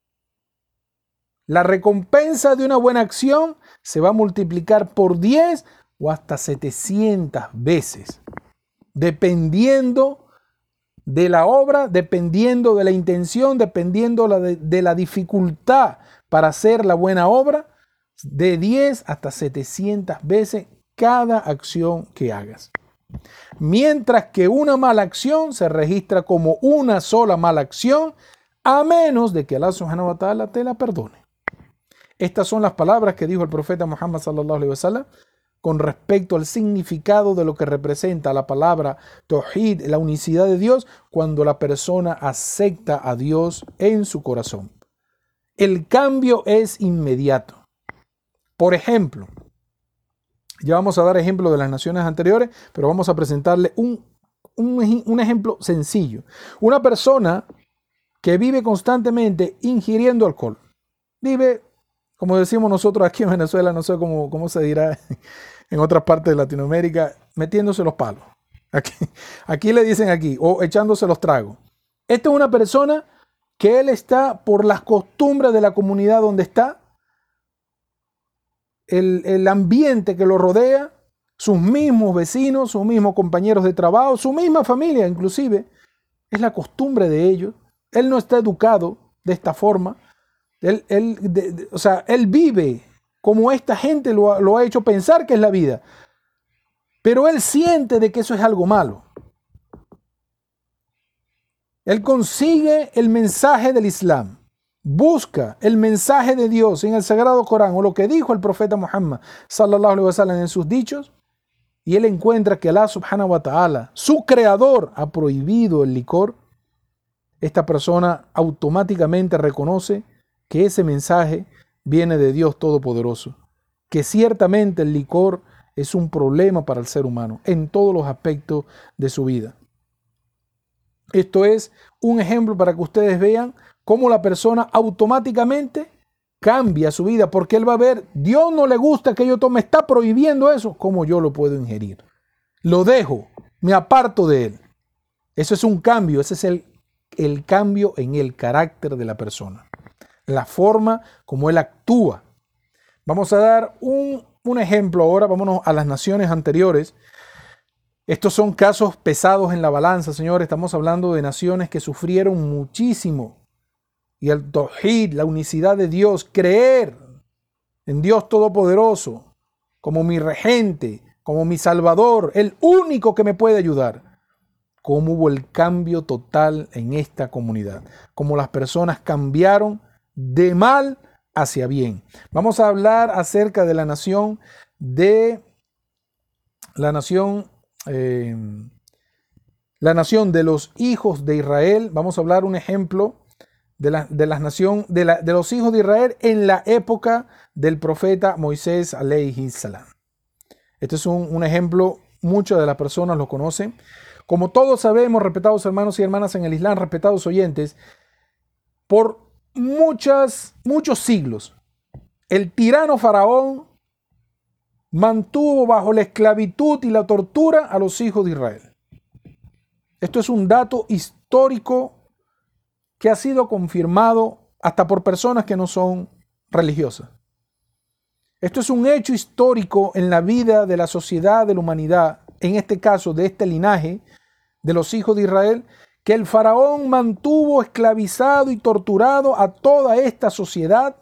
S3: La recompensa de una buena acción se va a multiplicar por diez o hasta setecientas veces, dependiendo de la obra, dependiendo de la intención, dependiendo de, de la dificultad para hacer la buena obra, de diez hasta setecientas veces cada acción que hagas. Mientras que una mala acción se registra como una sola mala acción, a menos de que Allah subhanahu wa ta'ala te la perdone. Estas son las palabras que dijo el profeta Muhammad sallallahu alaihi wasallam con respecto al significado de lo que representa la palabra Tawhid, la unicidad de Dios, cuando la persona acepta a Dios en su corazón. El cambio es inmediato. Por ejemplo, ya vamos a dar ejemplo de las naciones anteriores, pero vamos a presentarle un, un, un ejemplo sencillo. Una persona que vive constantemente ingiriendo alcohol, vive, como decimos nosotros aquí en Venezuela, no sé cómo, cómo se dirá en otras partes de Latinoamérica, metiéndose los palos. Aquí, aquí le dicen aquí, o echándose los tragos. Esta es una persona que él está por las costumbres de la comunidad donde está, el, el ambiente que lo rodea, sus mismos vecinos, sus mismos compañeros de trabajo, su misma familia inclusive, es la costumbre de ellos. Él no está educado de esta forma. Él, él, de, de, o sea, él vive como esta gente lo, lo ha hecho pensar que es la vida. Pero él siente de que eso es algo malo. Él consigue el mensaje del Islam, busca el mensaje de Dios en el Sagrado Corán o lo que dijo el profeta Muhammad sallallahu alaihi wasallam en sus dichos, y él encuentra que Allah subhanahu wa ta'ala, su creador, ha prohibido el licor. Esta persona automáticamente reconoce que ese mensaje viene de Dios Todopoderoso, que ciertamente el licor es un problema para el ser humano en todos los aspectos de su vida. Esto es un ejemplo para que ustedes vean cómo la persona automáticamente cambia su vida, porque él va a ver, Dios no le gusta que yo tome, está prohibiendo eso, ¿cómo yo lo puedo ingerir? Lo dejo, me aparto de él. Eso es un cambio, ese es el, el cambio en el carácter de la persona, la forma como él actúa. Vamos a dar un, un ejemplo ahora, vámonos a las naciones anteriores. Estos son casos pesados en la balanza, señores. Estamos hablando de naciones que sufrieron muchísimo. Y el Tawhid, la unicidad de Dios, creer en Dios Todopoderoso como mi regente, como mi salvador, el único que me puede ayudar. Cómo hubo el cambio total en esta comunidad. Cómo las personas cambiaron de mal hacia bien. Vamos a hablar acerca de la nación de la nación eh, la nación de los hijos de Israel. Vamos a hablar un ejemplo de la de la nación de, la, de los hijos de Israel en la época del profeta Moisés alayhi salam. Este es un, un ejemplo, muchas de las personas lo conocen. Como todos sabemos, respetados hermanos y hermanas en el Islam, respetados oyentes, por muchas, muchos siglos, el tirano faraón mantuvo bajo la esclavitud y la tortura a los hijos de Israel. Esto es un dato histórico que ha sido confirmado hasta por personas que no son religiosas. Esto es un hecho histórico en la vida de la sociedad, de la humanidad, en este caso de este linaje de los hijos de Israel, que el faraón mantuvo esclavizado y torturado a toda esta sociedad,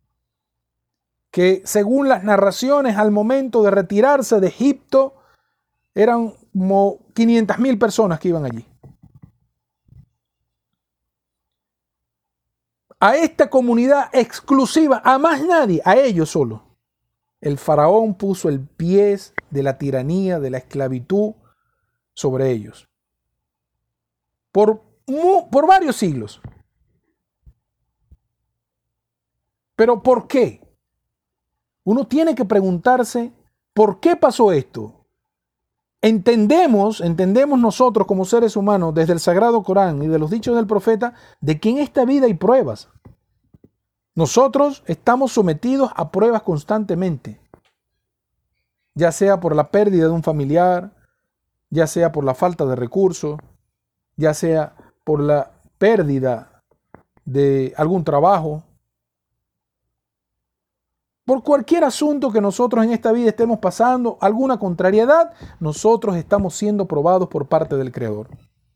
S3: que según las narraciones al momento de retirarse de Egipto eran como quinientas mil personas que iban allí. A esta comunidad exclusiva, a más nadie, a ellos solo, el faraón puso el pie de la tiranía, de la esclavitud sobre ellos. Por, por varios siglos. ¿Pero por qué? Uno tiene que preguntarse, ¿por qué pasó esto? Entendemos, entendemos nosotros como seres humanos desde el Sagrado Corán y de los dichos del profeta de que en esta vida hay pruebas. Nosotros estamos sometidos a pruebas constantemente, ya sea por la pérdida de un familiar, ya sea por la falta de recursos, ya sea por la pérdida de algún trabajo, por cualquier asunto que nosotros en esta vida estemos pasando, alguna contrariedad, nosotros estamos siendo probados por parte del Creador.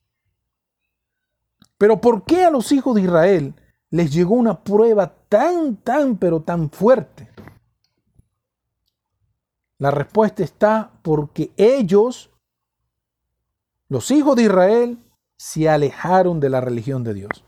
S3: Pero ¿por qué a los hijos de Israel les llegó una prueba tan, tan, pero tan fuerte? La respuesta está porque ellos, los hijos de Israel, se alejaron de la religión de Dios.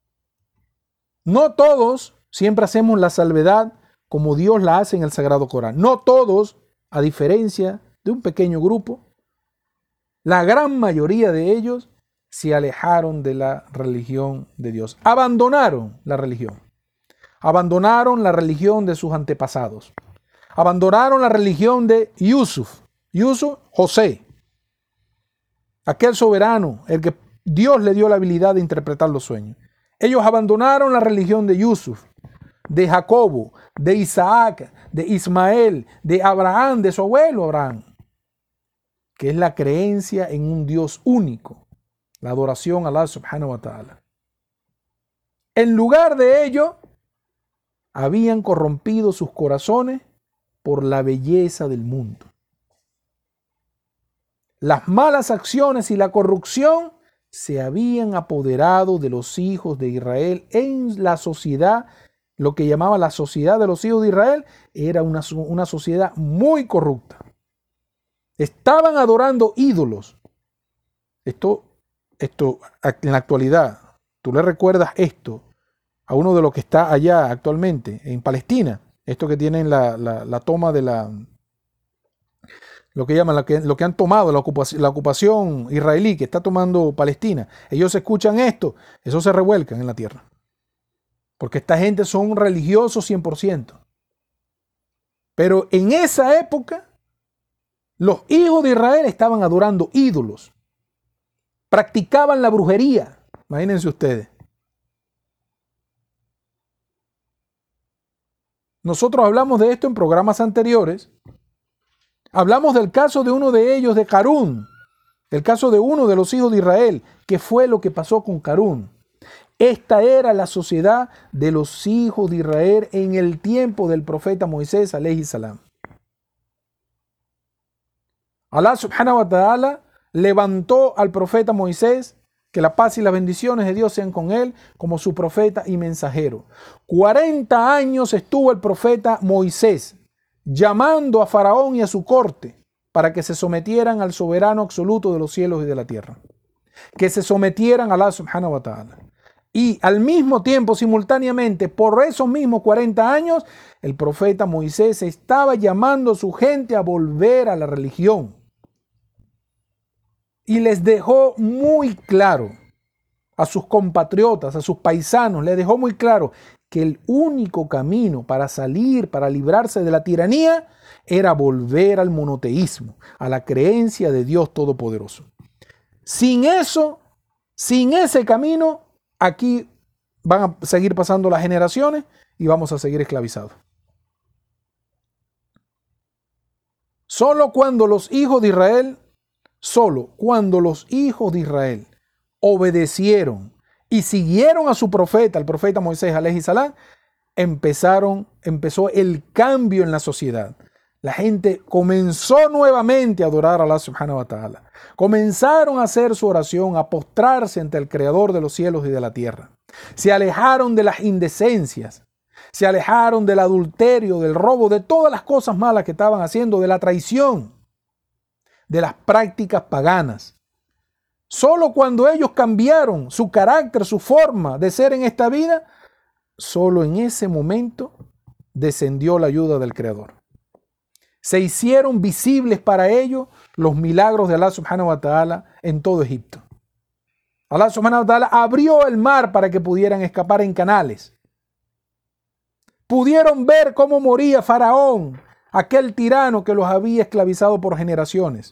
S3: No todos, siempre hacemos la salvedad como Dios la hace en el Sagrado Corán. No todos, a diferencia de un pequeño grupo, la gran mayoría de ellos se alejaron de la religión de Dios. Abandonaron la religión. Abandonaron la religión de sus antepasados. Abandonaron la religión de Yusuf. Yusuf, José. Aquel soberano, el que Dios le dio la habilidad de interpretar los sueños. Ellos abandonaron la religión de Yusuf, de Jacobo, de Isaac, de Ismael, de Abraham, de su abuelo Abraham, que es la creencia en un Dios único, la adoración a Allah subhanahu wa ta'ala. En lugar de ello, habían corrompido sus corazones por la belleza del mundo. Las malas acciones y la corrupción se habían apoderado de los hijos de Israel en la sociedad. Lo que llamaba la sociedad de los hijos de Israel era una, una sociedad muy corrupta. Estaban adorando ídolos. Esto, esto en la actualidad, tú le recuerdas esto a uno de los que está allá actualmente en Palestina, esto que tienen la, la, la toma de la, lo que llaman, lo que, lo que han tomado, la ocupación, la ocupación israelí que está tomando Palestina. Ellos escuchan esto, eso se revuelcan en la tierra. Porque esta gente son religiosos cien por ciento. Pero en esa época, los hijos de Israel estaban adorando ídolos. Practicaban la brujería. Imagínense ustedes. Nosotros hablamos de esto en programas anteriores. Hablamos del caso de uno de ellos, de Carún. El caso de uno de los hijos de Israel. ¿Qué fue lo que pasó con Carún? Esta era la sociedad de los hijos de Israel en el tiempo del profeta Moisés, alayhi salam. Allah subhanahu wa ta'ala levantó al profeta Moisés, que la paz y las bendiciones de Dios sean con él, como su profeta y mensajero. cuarenta años estuvo el profeta Moisés llamando a Faraón y a su corte para que se sometieran al soberano absoluto de los cielos y de la tierra. Que se sometieran a Allah subhanahu wa ta'ala. Y al mismo tiempo, simultáneamente, por esos mismos cuarenta años, el profeta Moisés estaba llamando a su gente a volver a la religión. Y les dejó muy claro a sus compatriotas, a sus paisanos, les dejó muy claro que el único camino para salir, para librarse de la tiranía, era volver al monoteísmo, a la creencia de Dios Todopoderoso. Sin eso, sin ese camino, aquí van a seguir pasando las generaciones y vamos a seguir esclavizados. Solo cuando los hijos de Israel, solo cuando los hijos de Israel obedecieron y siguieron a su profeta, el profeta Moisés alayhi salam, empezaron, empezó el cambio en la sociedad. La gente comenzó nuevamente a adorar a Allah subhanahu wa ta'ala. Comenzaron a hacer su oración, a postrarse ante el Creador de los cielos y de la tierra. Se alejaron de las indecencias, se alejaron del adulterio, del robo, de todas las cosas malas que estaban haciendo, de la traición, de las prácticas paganas. Solo cuando ellos cambiaron su carácter, su forma de ser en esta vida, solo en ese momento descendió la ayuda del Creador. Se hicieron visibles para ellos los milagros de Allah subhanahu wa ta'ala en todo Egipto. Allah subhanahu wa ta'ala abrió el mar para que pudieran escapar en canales. Pudieron ver cómo moría Faraón, aquel tirano que los había esclavizado por generaciones.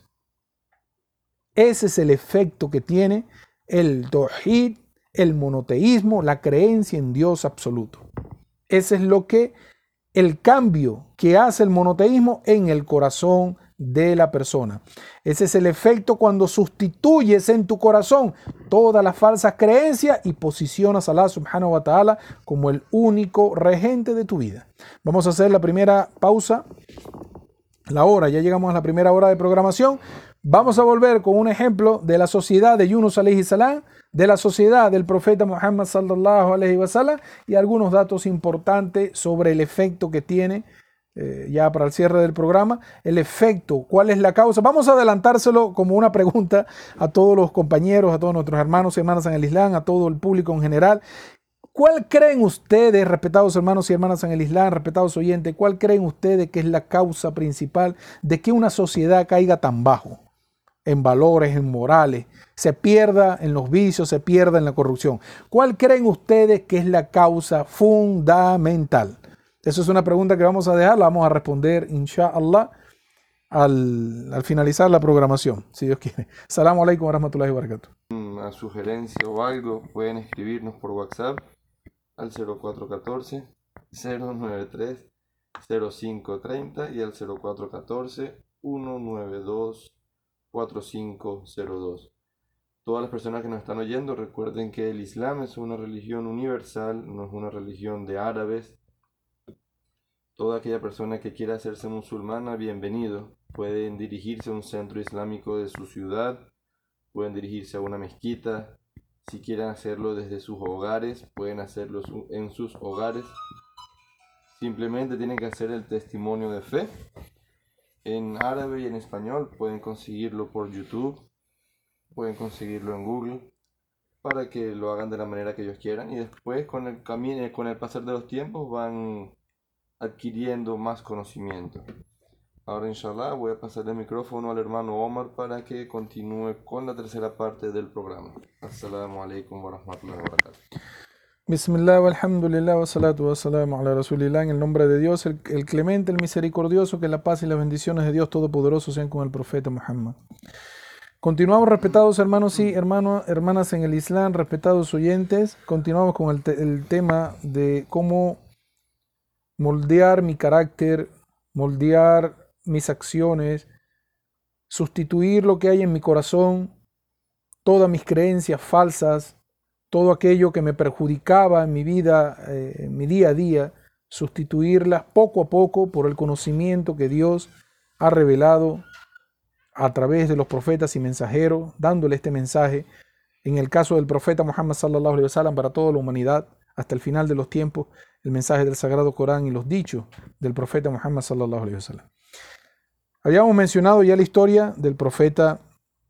S3: Ese es el efecto que tiene el tawhid, el monoteísmo, la creencia en Dios absoluto. Ese es lo que el cambio que hace el monoteísmo en el corazón de la persona. Ese es el efecto cuando sustituyes en tu corazón todas las falsas creencias y posicionas a Allah subhanahu wa ta'ala como el único regente de tu vida. Vamos a hacer la primera pausa. La hora, ya llegamos a la primera hora de programación. Vamos a volver con un ejemplo de la sociedad de Yunus alayhi salam, de la sociedad del profeta Muhammad sallallahu alayhi wa sallam y algunos datos importantes sobre el efecto que tiene, eh, ya para el cierre del programa, el efecto, cuál es la causa. Vamos a adelantárselo como una pregunta a todos los compañeros, a todos nuestros hermanos y hermanas en el Islam, a todo el público en general. ¿Cuál creen ustedes, respetados hermanos y hermanas en el Islam, respetados oyentes, cuál creen ustedes que es la causa principal de que una sociedad caiga tan bajo en valores, en morales, se pierda en los vicios, se pierda en la corrupción? ¿Cuál creen ustedes que es la causa fundamental? Eso es una pregunta que vamos a dejar, la vamos a responder, inshallah, al, al finalizar la programación, si Dios quiere. Assalamu alaikum wa rahmatullahi wa barakatuh.
S2: Una sugerencia o algo, pueden escribirnos por WhatsApp al cero cuatro uno cuatro, cero nueve tres, cero cinco tres cero y al cero cuatro uno cuatro, uno nueve dos, cuatro cinco cero dos. Todas las personas que nos están oyendo, recuerden que el Islam es una religión universal, no es una religión de árabes. Toda aquella persona que quiera hacerse musulmana, bienvenido. Pueden dirigirse a un centro islámico de su ciudad, pueden dirigirse a una mezquita. Si quieren hacerlo desde sus hogares, pueden hacerlo en sus hogares. Simplemente tienen que hacer el testimonio de fe en árabe y en español. Pueden conseguirlo por YouTube, pueden conseguirlo en Google, para que lo hagan de la manera que ellos quieran, y después con el camino, con el pasar de los tiempos, van adquiriendo más conocimiento. Ahora inshallah voy a pasar el micrófono al hermano Omar para que continúe con la tercera parte del programa. Assalamu alaikum wa rahmatullahi wa barakatuh.
S3: Bismillah, walhamdulillah, wa salatu wa salamu ala rasulillah. En el nombre de Dios, el, el clemente, el misericordioso, que la paz y las bendiciones de Dios Todopoderoso sean con el profeta Muhammad. Continuamos, respetados hermanos y hermanos, hermanas en el Islam, respetados oyentes. Continuamos con el, te, el tema de cómo moldear mi carácter, moldear mis acciones, sustituir lo que hay en mi corazón, todas mis creencias falsas, todo aquello que me perjudicaba en mi vida, eh, en mi día a día, sustituirlas poco a poco por el conocimiento que Dios ha revelado a través de los profetas y mensajeros, dándole este mensaje, en el caso del profeta Muhammad sallallahu alaihi wasallam, para toda la humanidad, hasta el final de los tiempos, el mensaje del Sagrado Corán y los dichos del profeta Muhammad sallallahu alaihi wasallam. Habíamos mencionado ya la historia del profeta,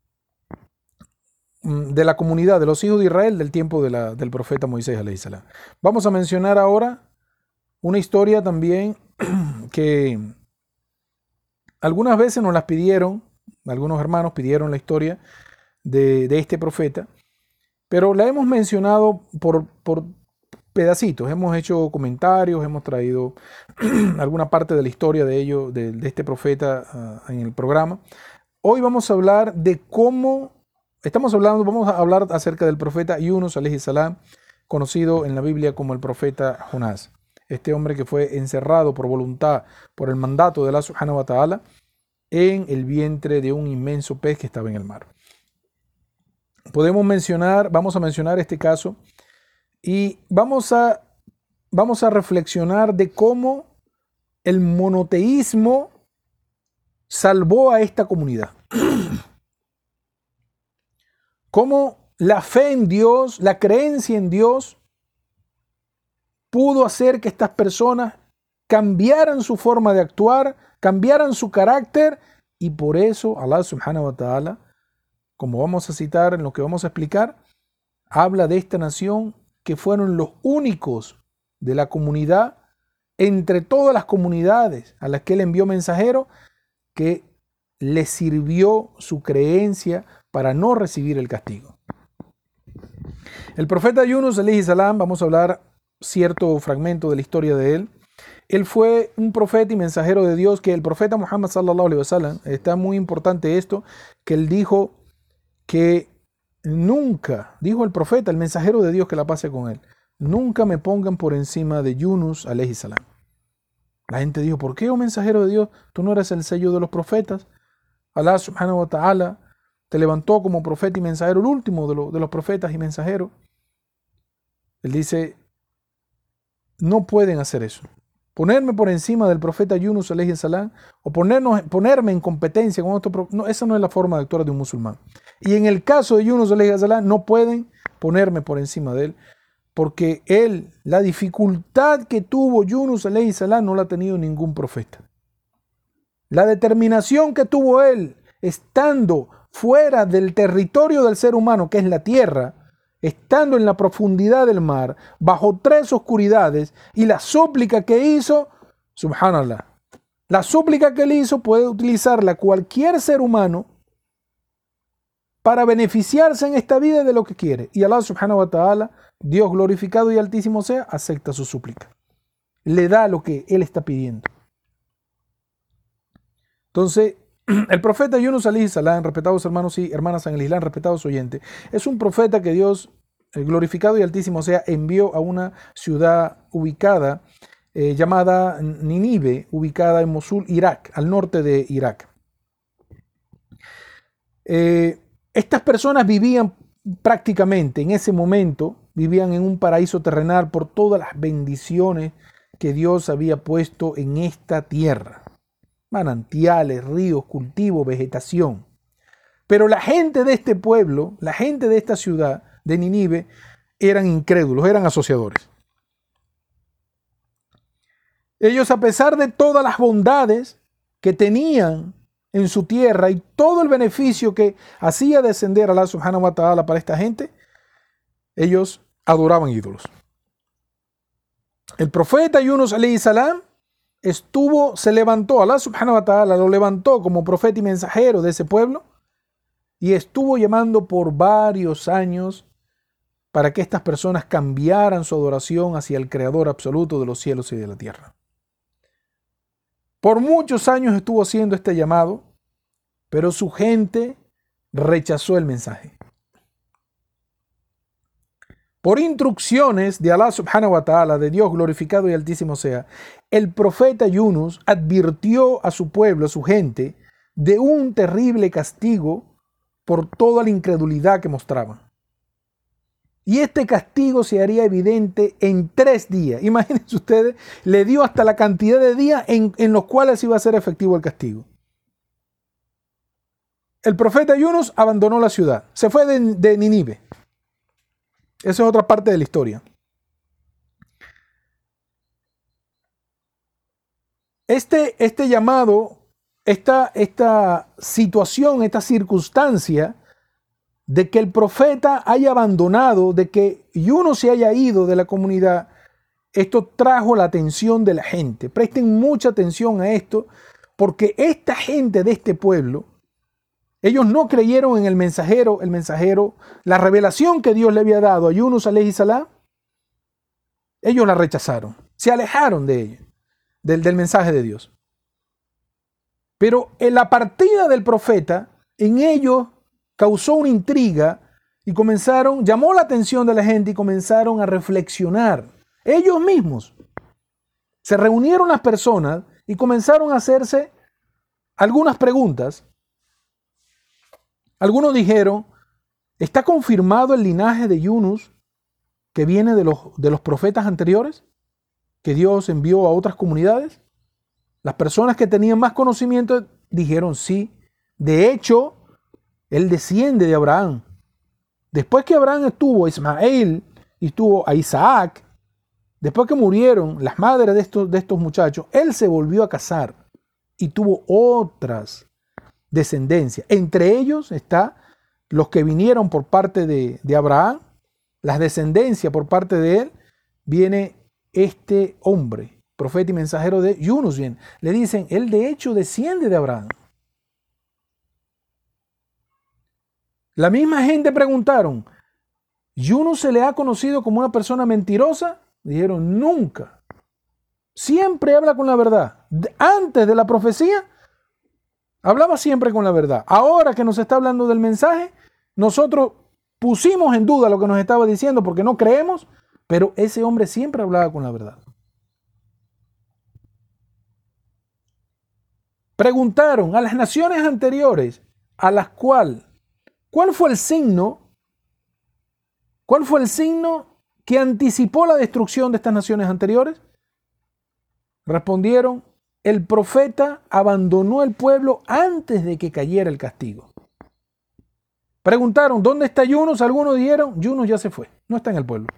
S3: de la comunidad de los hijos de Israel del tiempo de la, del profeta Moisés alayhi salam. Vamos a mencionar ahora una historia también que algunas veces nos las pidieron, algunos hermanos pidieron la historia de, de este profeta, pero la hemos mencionado por, por pedacitos, hemos hecho comentarios, hemos traído alguna parte de la historia de ello, de, de este profeta uh, en el programa. Hoy vamos a hablar de cómo, estamos hablando, vamos a hablar acerca del profeta Yunus alayhi salam, conocido en la Biblia como el profeta Jonás. Este hombre que fue encerrado por voluntad, por el mandato de Allah subhanahu wa ta'ala, en el vientre de un inmenso pez que estaba en el mar. Podemos mencionar, vamos a mencionar este caso y vamos a vamos a reflexionar de cómo el monoteísmo salvó a esta comunidad. Cómo la fe en Dios, la creencia en Dios, pudo hacer que estas personas cambiaran su forma de actuar, cambiaran su carácter, y por eso Allah subhanahu wa ta'ala, como vamos a citar en lo que vamos a explicar, habla de esta nación que fueron los únicos de la comunidad, entre todas las comunidades a las que él envió mensajeros, que les sirvió su creencia para no recibir el castigo. El profeta Yunus alayhi salam, vamos a hablar cierto fragmento de la historia de él. Él fue un profeta y mensajero de Dios, que el profeta Muhammad sallallahu alaihi wasallam, está muy importante esto, que él dijo que nunca, dijo el profeta, el mensajero de Dios, que la pase con él, nunca me pongan por encima de Yunus alayhi salam. La gente dijo, ¿por qué, oh mensajero de Dios? Tú no eres el sello de los profetas. Allah subhanahu wa ta'ala te levantó como profeta y mensajero, el último de, lo, de los profetas y mensajeros. Él dice, no pueden hacer eso. Ponerme por encima del profeta Yunus alayhi salam, o ponernos, ponerme en competencia con otro, no, esa no es la forma de actuar de un musulmán. Y en el caso de Yunus alayhi salam, no pueden ponerme por encima de él, porque él, la dificultad que tuvo Yunus alayhi salam no la ha tenido ningún profeta. La determinación que tuvo él, estando fuera del territorio del ser humano, que es la tierra, estando en la profundidad del mar, bajo tres oscuridades, y la súplica que hizo, subhanallah, la súplica que él hizo puede utilizarla cualquier ser humano para beneficiarse en esta vida de lo que quiere. Y Allah subhanahu wa ta'ala, Dios glorificado y altísimo sea, acepta su súplica. Le da lo que él está pidiendo. Entonces, el profeta Yunus alayhi salam, respetados hermanos y hermanas en el Islam, respetados oyentes, es un profeta que Dios, el glorificado y altísimo sea, envió a una ciudad ubicada, eh, llamada Nínive, ubicada en Mosul, Irak, al norte de Irak. Eh, estas personas vivían prácticamente en ese momento, vivían en un paraíso terrenal por todas las bendiciones que Dios había puesto en esta tierra. Manantiales, ríos, cultivo, vegetación. Pero la gente de este pueblo, la gente de esta ciudad de Nínive, eran incrédulos, eran asociadores. Ellos, a pesar de todas las bondades que tenían en su tierra y todo el beneficio que hacía descender a Allah subhanahu wa ta'ala para esta gente, ellos adoraban ídolos. El profeta Yunus alayhi salam estuvo, se levantó, Allah subhanahu wa ta'ala lo levantó como profeta y mensajero de ese pueblo, y estuvo llamando por varios años para que estas personas cambiaran su adoración hacia el Creador absoluto de los cielos y de la tierra. Por muchos años estuvo haciendo este llamado, pero su gente rechazó el mensaje. Por instrucciones de Allah subhanahu wa ta'ala, de Dios glorificado y altísimo sea, el profeta Yunus advirtió a su pueblo, a su gente, de un terrible castigo por toda la incredulidad que mostraban. Y este castigo se haría evidente en tres días. Imagínense ustedes, le dio hasta la cantidad de días en, en los cuales iba a ser efectivo el castigo. El profeta Yunus abandonó la ciudad, se fue de, de Nínive. Esa es otra parte de la historia. Este, este llamado, esta, esta situación, esta circunstancia de que el profeta haya abandonado, de que Yunus se haya ido de la comunidad, esto trajo la atención de la gente. Presten mucha atención a esto, porque esta gente de este pueblo, ellos no creyeron en el mensajero, el mensajero, la revelación que Dios le había dado a Yunus alayhi salam, ellos la rechazaron, se alejaron de ella, del, del mensaje de Dios. Pero en la partida del profeta, en ellos causó una intriga y comenzaron, llamó la atención de la gente y comenzaron a reflexionar. Ellos mismos se reunieron las personas y comenzaron a hacerse algunas preguntas. Algunos dijeron, ¿está confirmado el linaje de Yunus que viene de los, de los profetas anteriores? que Dios envió a otras comunidades? Las personas que tenían más conocimiento dijeron sí. De hecho, él desciende de Abraham. Después que Abraham estuvo a Ismael y estuvo a Isaac, después que murieron las madres de estos, de estos muchachos, él se volvió a casar y tuvo otras descendencias. Entre ellos está los que vinieron por parte de, de Abraham, las descendencias por parte de él, viene este hombre, profeta y mensajero de Yunus. Bien, le dicen, él de hecho desciende de Abraham. La misma gente preguntaron, ¿Yunus se le ha conocido como una persona mentirosa? Dijeron, nunca. Siempre habla con la verdad. Antes de la profecía, hablaba siempre con la verdad. Ahora que nos está hablando del mensaje, nosotros pusimos en duda lo que nos estaba diciendo porque no creemos, pero ese hombre siempre hablaba con la verdad. Preguntaron a las naciones anteriores a las cuales, ¿cuál fue el signo? ¿Cuál fue el signo que anticipó la destrucción de estas naciones anteriores? Respondieron, el profeta abandonó el pueblo antes de que cayera el castigo. Preguntaron, ¿dónde está Yunus? Algunos dijeron, Yunus ya se fue, no está en el pueblo.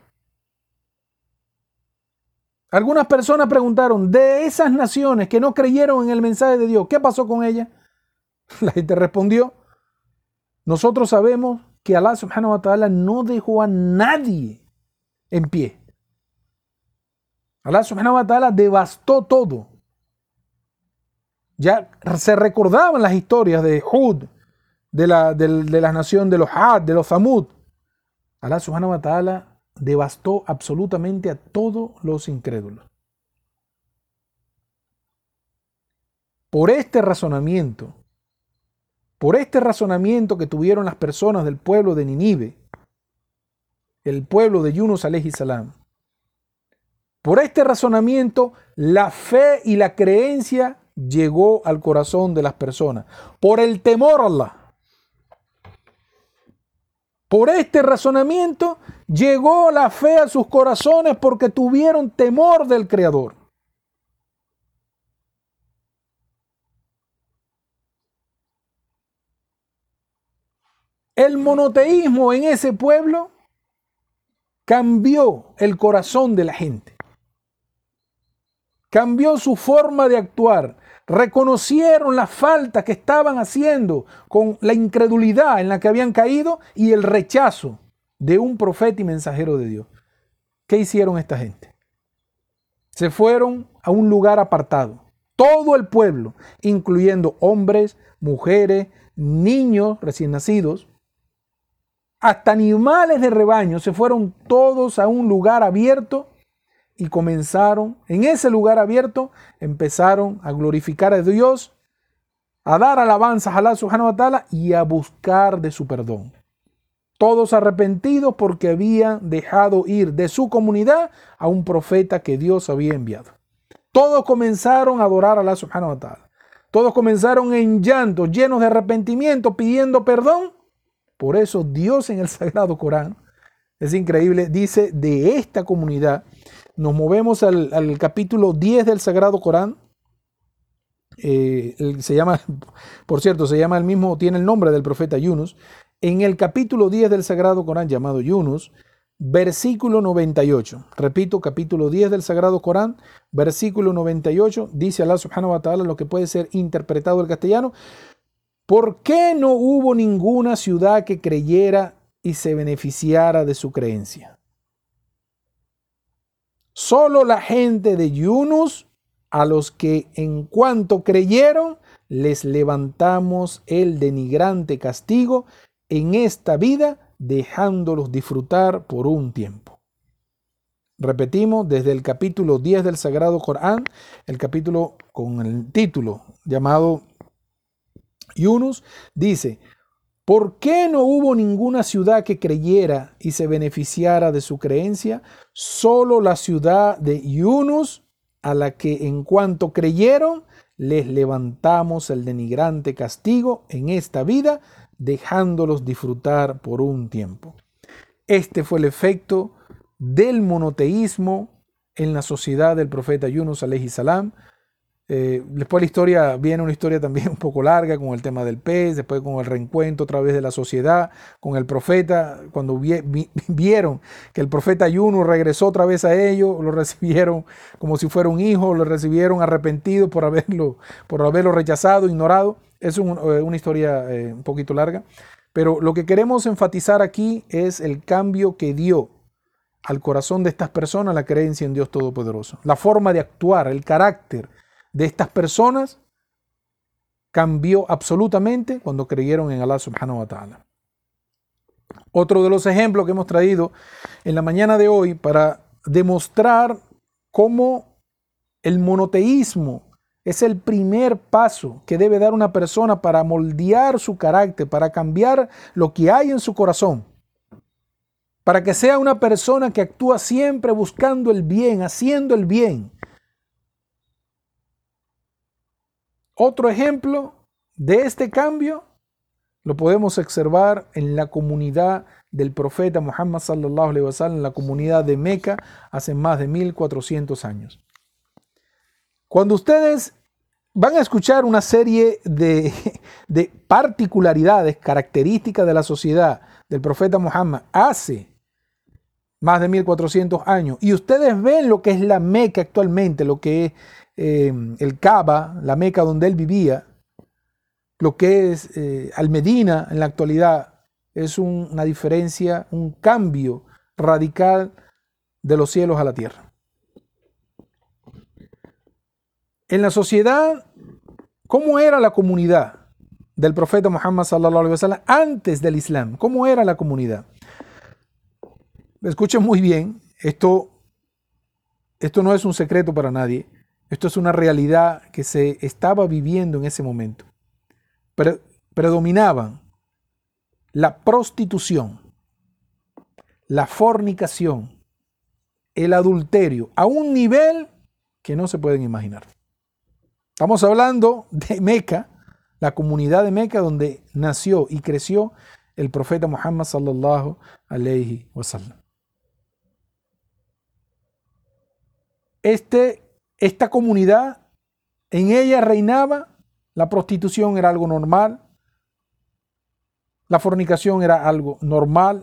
S3: Algunas personas preguntaron, de esas naciones que no creyeron en el mensaje de Dios, ¿qué pasó con ellas? La gente respondió, nosotros sabemos que Allah subhanahu wa ta'ala no dejó a nadie en pie. Allah subhanahu wa ta'ala devastó todo. Ya se recordaban las historias de Hud, de la, de, de la nación de los Had, de los Zamud. Allah subhanahu wa ta'ala devastó absolutamente a todos los incrédulos. Por este razonamiento, por este razonamiento que tuvieron las personas del pueblo de Nínive, el pueblo de Yunus alayhi salam, por este razonamiento, la fe y la creencia llegó al corazón de las personas. Por el temor a Allah. Por este razonamiento llegó la fe a sus corazones porque tuvieron temor del Creador. El monoteísmo en ese pueblo cambió el corazón de la gente. Cambió su forma de actuar. Reconocieron las faltas que estaban haciendo con la incredulidad en la que habían caído y el rechazo de un profeta y mensajero de Dios. ¿Qué hicieron esta gente? Se fueron a un lugar apartado. Todo el pueblo, incluyendo hombres, mujeres, niños recién nacidos, hasta animales de rebaño, se fueron todos a un lugar abierto y comenzaron, en ese lugar abierto, empezaron a glorificar a Dios, a dar alabanzas a Allah subhanahu wa ta'ala y a buscar de su perdón. Todos arrepentidos porque habían dejado ir de su comunidad a un profeta que Dios había enviado. Todos comenzaron a adorar a Allah subhanahu wa ta'ala. Todos comenzaron en llanto, llenos de arrepentimiento, pidiendo perdón. Por eso Dios en el Sagrado Corán, es increíble, dice de esta comunidad. Nos movemos al, al capítulo diez del Sagrado Corán. Eh, se llama, por cierto, se llama el mismo, tiene el nombre del profeta Yunus. En el capítulo diez del Sagrado Corán, llamado Yunus, versículo noventa y ocho. Repito, capítulo diez del Sagrado Corán, versículo noventa y ocho. Dice Allah subhanahu wa ta'ala lo que puede ser interpretado al castellano. ¿Por qué no hubo ninguna ciudad que creyera y se beneficiara de su creencia? Solo la gente de Yunus, a los que en cuanto creyeron, les levantamos el denigrante castigo en esta vida, dejándolos disfrutar por un tiempo. Repetimos, desde el capítulo diez del Sagrado Corán, el capítulo con el título llamado Yunus, dice: ¿por qué no hubo ninguna ciudad que creyera y se beneficiara de su creencia? Solo la ciudad de Yunus, a la que en cuanto creyeron, les levantamos el denigrante castigo en esta vida, dejándolos disfrutar por un tiempo. Este fue el efecto del monoteísmo en la sociedad del profeta Yunus alayhi salam. Eh, después la historia, viene una historia también un poco larga con el tema del pez, después con el reencuentro otra vez de la sociedad, con el profeta, cuando vi, vi, vieron que el profeta Yunus regresó otra vez a ellos, lo recibieron como si fuera un hijo, lo recibieron arrepentido por haberlo, por haberlo rechazado, ignorado. Es un, eh, una historia eh, un poquito larga, pero lo que queremos enfatizar aquí es el cambio que dio al corazón de estas personas la creencia en Dios Todopoderoso. La forma de actuar, el carácter de estas personas cambió absolutamente cuando creyeron en Allah subhanahu wa ta'ala. Otro de los ejemplos que hemos traído en la mañana de hoy para demostrar cómo el monoteísmo es el primer paso que debe dar una persona para moldear su carácter, para cambiar lo que hay en su corazón, para que sea una persona que actúa siempre buscando el bien, haciendo el bien. Otro ejemplo de este cambio lo podemos observar en la comunidad del profeta Muhammad sallallahu alaihi wasallam, en la comunidad de Meca, hace más de mil cuatrocientos años. Cuando ustedes van a escuchar una serie de, de particularidades, características de la sociedad del profeta Muhammad hace más de mil cuatrocientos años, y ustedes ven lo que es la Meca actualmente, lo que es Eh, el Kaaba, la Meca donde él vivía, lo que es eh, Al-Medina en la actualidad, es un, una diferencia, un cambio radical de los cielos a la tierra. En la sociedad, ¿cómo era la comunidad del profeta Muhammad sallallahu alaihi wasallam antes del Islam? ¿Cómo era la comunidad? Escuchen muy bien, esto, esto no es un secreto para nadie. Esto es una realidad que se estaba viviendo en ese momento. Pre- predominaban la prostitución, la fornicación, el adulterio, a un nivel que no se pueden imaginar. Estamos hablando de Meca, la comunidad de Meca donde nació y creció el profeta Muhammad sallallahu alaihi wasallam. Este Esta comunidad, en ella reinaba, la prostitución era algo normal, la fornicación era algo normal.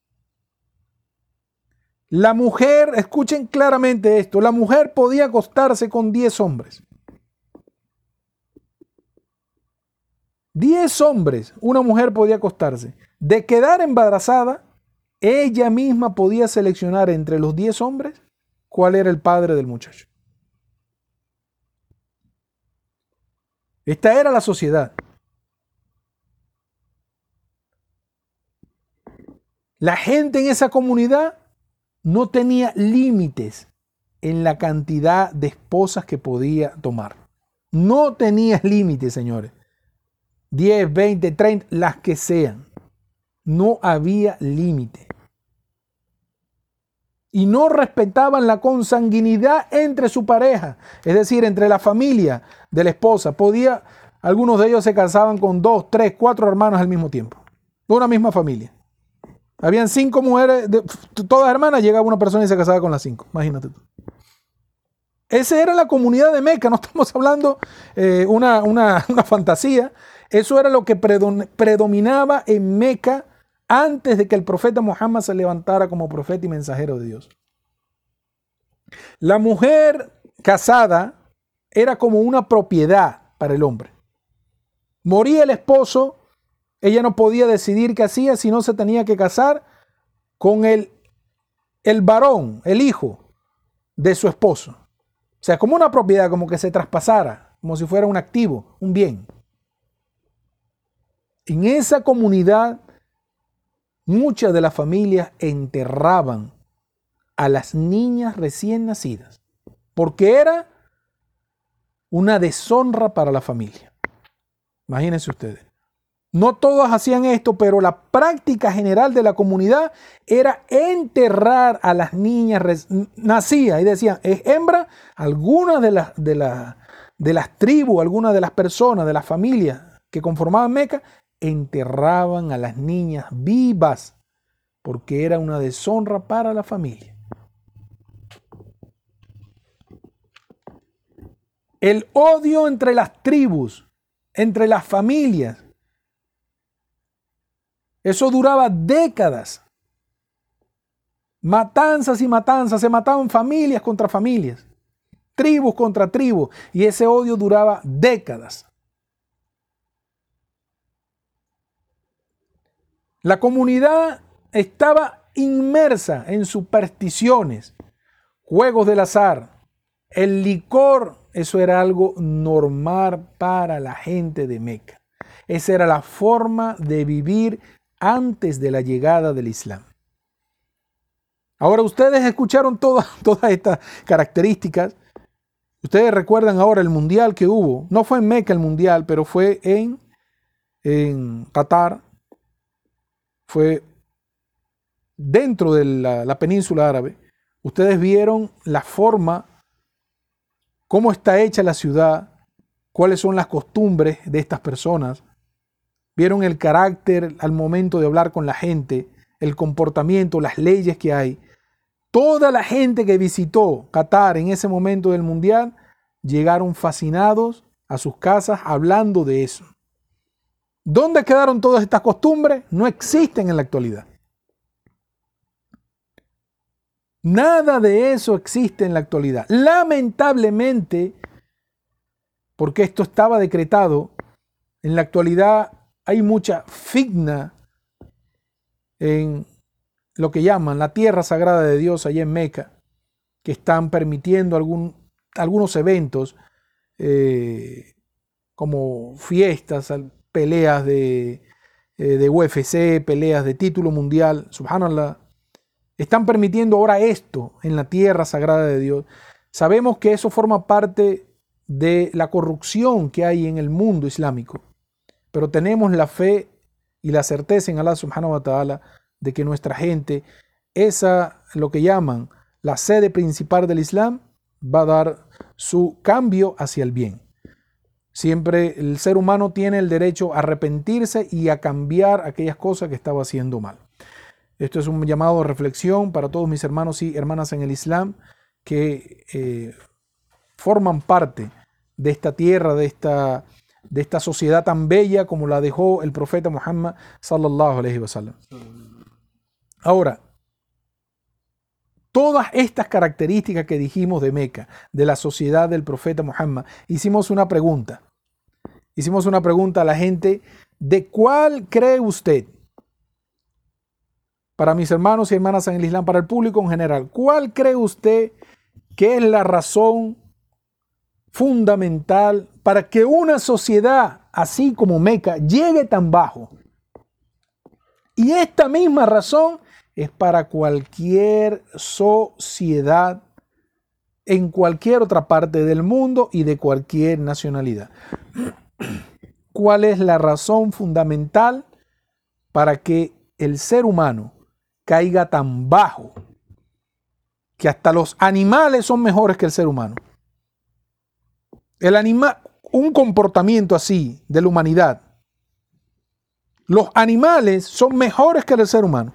S3: La mujer, escuchen claramente esto, la mujer podía acostarse con diez hombres. diez hombres, una mujer podía acostarse. De quedar embarazada, ella misma podía seleccionar entre los diez hombres cuál era el padre del muchacho. Esta era la sociedad. La gente en esa comunidad no tenía límites en la cantidad de esposas que podía tomar. No tenía límites, señores. diez, veinte, treinta, las que sean. No había límite. Y no respetaban la consanguinidad entre su pareja, es decir, entre la familia de la esposa. Podía, algunos de ellos se casaban con dos, tres, cuatro hermanos al mismo tiempo, de una misma familia. Habían cinco mujeres, de, todas hermanas, llegaba una persona y se casaba con las cinco, imagínate tú. Esa era la comunidad de Meca, no estamos hablando eh, una, una, una fantasía. Eso era lo que predominaba en Meca antes de que el profeta Muhammad se levantara como profeta y mensajero de Dios. La mujer casada era como una propiedad para el hombre. Moría el esposo, ella no podía decidir qué hacía, si no se tenía que casar con el, el varón, el hijo de su esposo. O sea, como una propiedad, como que se traspasara, como si fuera un activo, un bien. En esa comunidad, muchas de las familias enterraban a las niñas recién nacidas, porque era una deshonra para la familia. Imagínense ustedes. No todos hacían esto, pero la práctica general de la comunidad era enterrar a las niñas nacidas. Y decían, es hembra, algunas de las, de, la, de las tribus, algunas de las personas, de las familias que conformaban Meca, enterraban a las niñas vivas, porque era una deshonra para la familia. El odio entre las tribus, entre las familias. Eso duraba décadas. Matanzas y matanzas. Se mataban familias contra familias. Tribus contra tribus. Y ese odio duraba décadas. La comunidad estaba inmersa en supersticiones, juegos del azar. El licor, eso era algo normal para la gente de Meca. Esa era la forma de vivir antes de la llegada del Islam. Ahora ustedes escucharon todas, todas estas características. Ustedes recuerdan ahora el mundial que hubo. No fue en Meca el mundial, pero fue en, en Qatar. Fue dentro de la, la península árabe. Ustedes vieron la forma, cómo está hecha la ciudad, cuáles son las costumbres de estas personas. Vieron el carácter al momento de hablar con la gente, el comportamiento, las leyes que hay. Toda la gente que visitó Qatar en ese momento del mundial llegaron fascinados a sus casas hablando de eso. ¿Dónde quedaron todas estas costumbres? No existen en la actualidad. Nada de eso existe en la actualidad. Lamentablemente, porque esto estaba decretado, en la actualidad hay mucha fitna en lo que llaman la tierra sagrada de Dios allá en Meca, que están permitiendo algún, algunos eventos eh, como fiestas, peleas de, eh, de U F C, peleas de título mundial, subhanallah. Están permitiendo ahora esto en la tierra sagrada de Dios. Sabemos que eso forma parte de la corrupción que hay en el mundo islámico, pero tenemos la fe y la certeza en Allah subhanahu wa ta'ala de que nuestra gente, esa lo que llaman la sede principal del Islam, va a dar su cambio hacia el bien. Siempre el ser humano tiene el derecho a arrepentirse y a cambiar aquellas cosas que estaba haciendo mal. Esto es un llamado de reflexión para todos mis hermanos y hermanas en el Islam que eh, forman parte de esta tierra, de esta, de esta sociedad tan bella como la dejó el profeta Muhammad sallallahu alaihi wasallam. Ahora, todas estas características que dijimos de Meca, de la sociedad del profeta Muhammad, hicimos una pregunta. Hicimos una pregunta a la gente, ¿de cuál cree usted? Para mis hermanos y hermanas en el Islam, para el público en general, ¿cuál cree usted que es la razón fundamental para que una sociedad así como Meca llegue tan bajo? Y esta misma razón es para cualquier sociedad en cualquier otra parte del mundo y de cualquier nacionalidad. ¿Cuál es la razón fundamental para que el ser humano caiga tan bajo que hasta los animales son mejores que el ser humano? El animal, un comportamiento así de la humanidad. Los animales son mejores que el ser humano.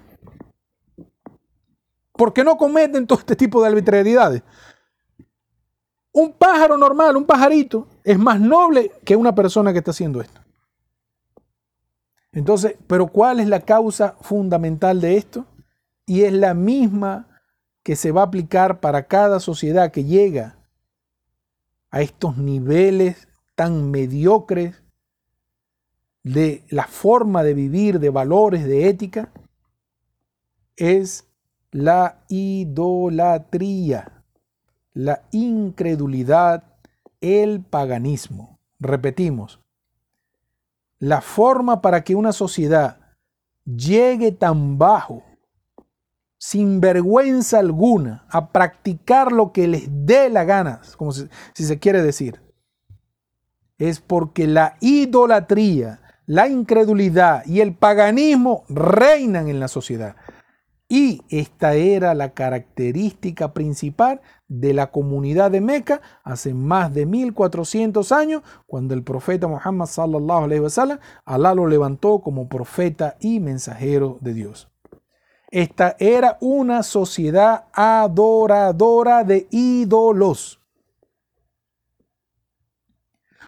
S3: ¿Por qué no cometen todo este tipo de arbitrariedades? Un pájaro normal, un pajarito, es más noble que una persona que está haciendo esto. Entonces, ¿pero cuál es la causa fundamental de esto? Y es la misma que se va a aplicar para cada sociedad que llega a estos niveles tan mediocres de la forma de vivir, de valores, de ética, es la idolatría, la incredulidad, el paganismo. Repetimos, la forma para que una sociedad llegue tan bajo, sin vergüenza alguna, a practicar lo que les dé la gana, como si, si se quiere decir, es porque la idolatría, la incredulidad y el paganismo reinan en la sociedad. Y esta era la característica principal de la comunidad de Meca hace más de mil cuatrocientos años, cuando el profeta Muhammad sallallahu alaihi wasallam, Alá lo levantó como profeta y mensajero de Dios. Esta era una sociedad adoradora de ídolos.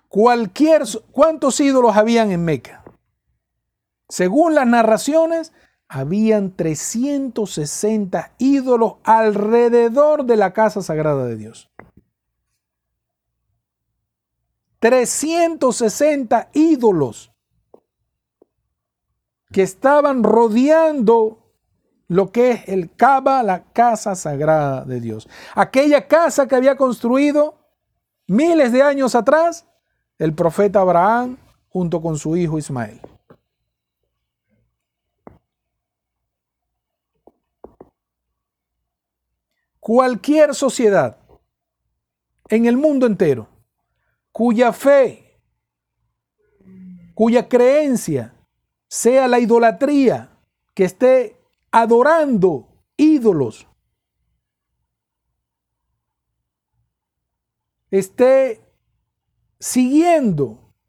S3: Cualquier, ¿cuántos ídolos habían en Meca? Según las narraciones, habían trescientos sesenta ídolos alrededor de la casa sagrada de Dios. trescientos sesenta ídolos que estaban rodeando lo que es el Kaaba, la casa sagrada de Dios. Aquella casa que había construido miles de años atrás el profeta Abraham junto con su hijo Ismael. Cualquier sociedad en el mundo entero cuya fe, cuya creencia sea la idolatría, que esté adorando ídolos, esté siguiendo,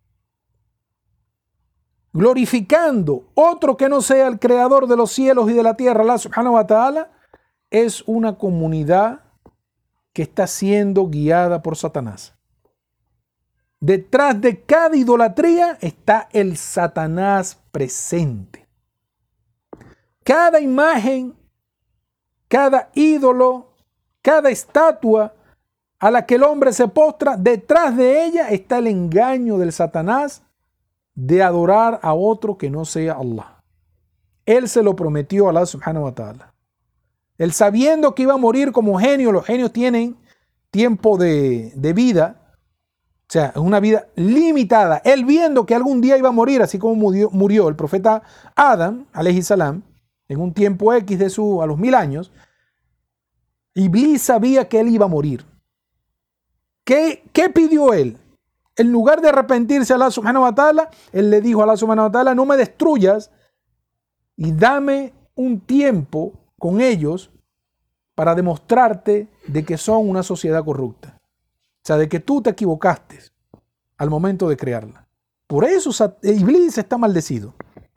S3: glorificando otro que no sea el creador de los cielos y de la tierra, Allah subhanahu wa ta'ala, es una comunidad que está siendo guiada por Satanás. Detrás de cada idolatría está el Satanás presente. Cada imagen, cada ídolo, cada estatua a la que el hombre se postra, detrás de ella está el engaño del Satanás de adorar a otro que no sea Allah. Él se lo prometió a Allah subhanahu wa ta'ala. Él, sabiendo que iba a morir como genio, los genios tienen tiempo de, de vida, o sea, es una vida limitada. Él, viendo que algún día iba a morir, así como murió, murió el profeta Adán, alayhi salam, en un tiempo X de su, a los mil años, Iblis sabía que él iba a morir. ¿Qué, qué pidió él? En lugar de arrepentirse a Allah subhanahu wa ta'ala, él le dijo a Allah subhanahu wa ta'ala: no me destruyas y dame un tiempo con ellos para demostrarte de que son una sociedad corrupta. O sea, de que tú te equivocaste al momento de crearla. Por eso Iblis está maldecido.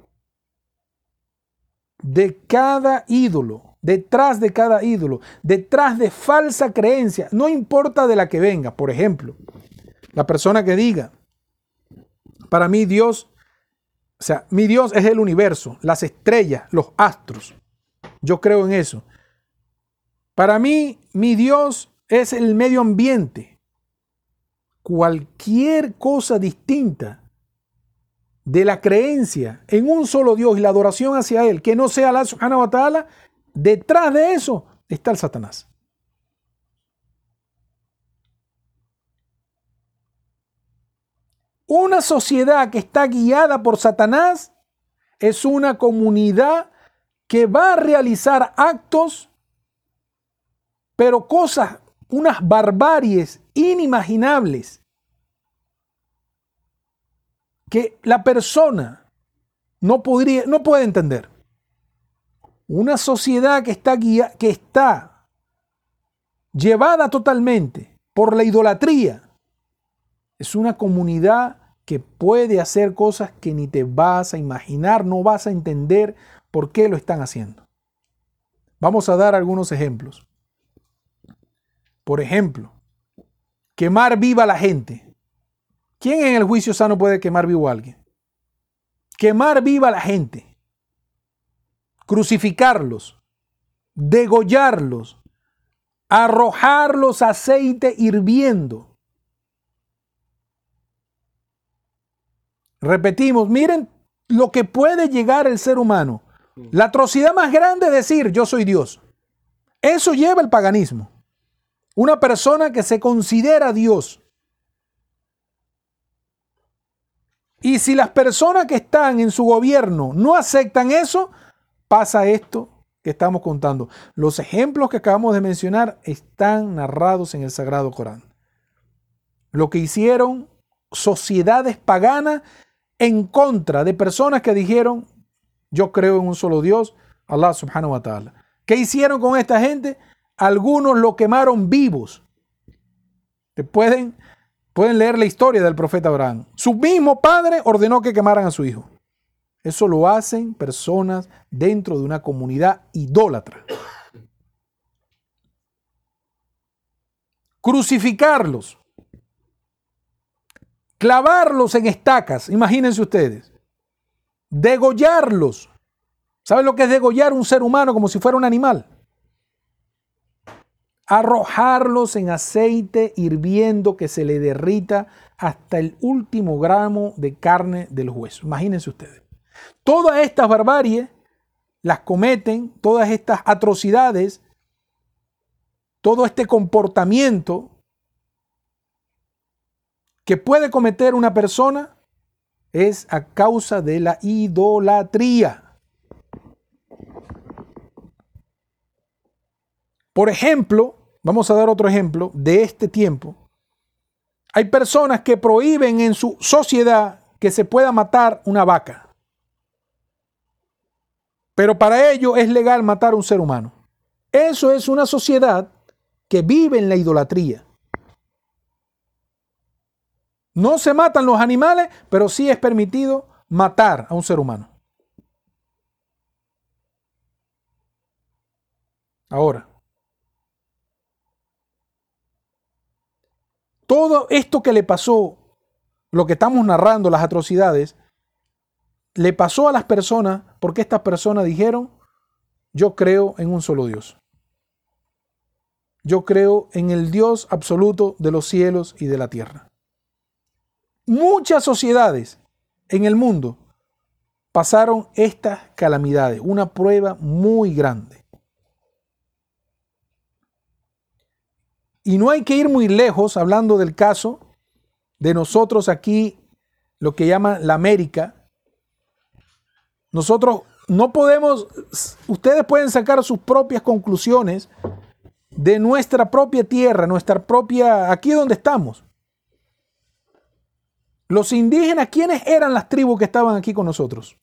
S3: De cada ídolo, detrás de cada ídolo, detrás de falsa creencia, no importa de la que venga. Por ejemplo, la persona que diga: para mí Dios, o sea, mi Dios es el universo, las estrellas, los astros. Yo creo en eso. Para mí, mi Dios es el medio ambiente. Cualquier cosa distinta de la creencia en un solo Dios y la adoración hacia Él, que no sea Allah subhanahu wa ta'ala, detrás de eso está el Satanás. Una sociedad que está guiada por Satanás es una comunidad que va a realizar actos, pero cosas, unas barbaries inimaginables, que la persona no podría, no puede entender. Una sociedad que está guía, que está llevada totalmente por la idolatría, es una comunidad que puede hacer cosas que ni te vas a imaginar, no vas a entender por qué lo están haciendo. Vamos a dar algunos ejemplos. Por ejemplo, quemar viva a la gente. ¿Quién en el juicio sano puede quemar vivo a alguien? Quemar viva a la gente. Crucificarlos. Degollarlos. Arrojarlos a aceite hirviendo. Repetimos, miren lo que puede llegar el ser humano. La atrocidad más grande es decir: yo soy Dios. Eso lleva el paganismo. Una persona que se considera Dios. Y si las personas que están en su gobierno no aceptan eso, pasa esto que estamos contando. Los ejemplos que acabamos de mencionar están narrados en el Sagrado Corán. Lo que hicieron sociedades paganas en contra de personas que dijeron: yo creo en un solo Dios, Allah subhanahu wa ta'ala. ¿Qué hicieron con esta gente? Algunos lo quemaron vivos. Pueden, pueden leer la historia del profeta Abraham. Su mismo padre ordenó que quemaran a su hijo. Eso lo hacen personas dentro de una comunidad idólatra. Crucificarlos. clavarlos en estacas, imagínense ustedes, degollarlos. ¿Saben lo que es degollar un ser humano como si fuera un animal? Arrojarlos en aceite hirviendo que se le derrita hasta el último gramo de carne del hueso. Imagínense ustedes. Todas estas barbaries las cometen, todas estas atrocidades, todo este comportamiento que puede cometer una persona es a causa de la idolatría. Por ejemplo, vamos a dar otro ejemplo de este tiempo. Hay personas que prohíben en su sociedad que se pueda matar una vaca. Pero para ello es legal matar a un ser humano. Eso es una sociedad que vive en la idolatría. No se matan los animales, pero sí es permitido matar a un ser humano. Ahora, todo esto que le pasó, lo que estamos narrando, las atrocidades, le pasó a las personas porque estas personas dijeron, yo creo en un solo Dios. Yo creo en el Dios absoluto de los cielos y de la tierra. Muchas sociedades en el mundo pasaron estas calamidades, una prueba muy grande. Y no hay que ir muy lejos hablando del caso de nosotros aquí, lo que llaman la América. Nosotros no podemos, ustedes pueden sacar sus propias conclusiones de nuestra propia tierra, nuestra propia, aquí donde estamos. Los indígenas, ¿quiénes eran las tribus que estaban aquí con nosotros?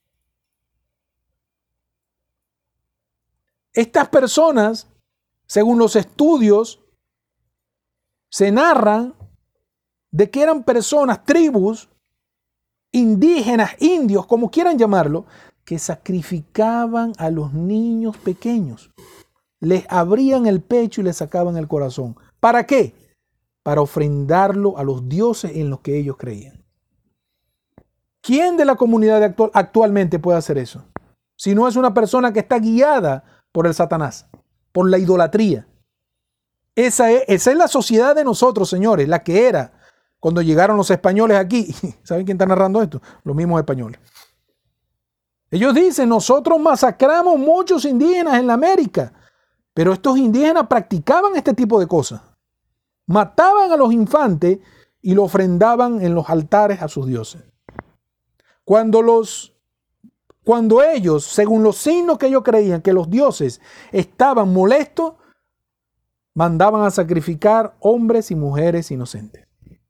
S3: Estas personas, según los estudios, se narran de que eran personas, tribus, indígenas, indios, como quieran llamarlo, que sacrificaban a los niños pequeños. Les abrían el pecho y les sacaban el corazón. ¿Para qué? Para ofrendarlo a los dioses en los que ellos creían. ¿Quién de la comunidad actual, actualmente puede hacer eso? Si no es una persona que está guiada por el Satanás, por la idolatría. Esa es, esa es la sociedad de nosotros, señores, la que era cuando llegaron los españoles aquí. ¿Saben quién está narrando esto? Los mismos españoles. Ellos dicen, nosotros masacramos muchos indígenas en la América, pero estos indígenas practicaban este tipo de cosas. Mataban a los infantes y lo ofrendaban en los altares a sus dioses. Cuando, los, cuando ellos, según los signos que ellos creían que los dioses estaban molestos, mandaban a sacrificar hombres y mujeres inocentes.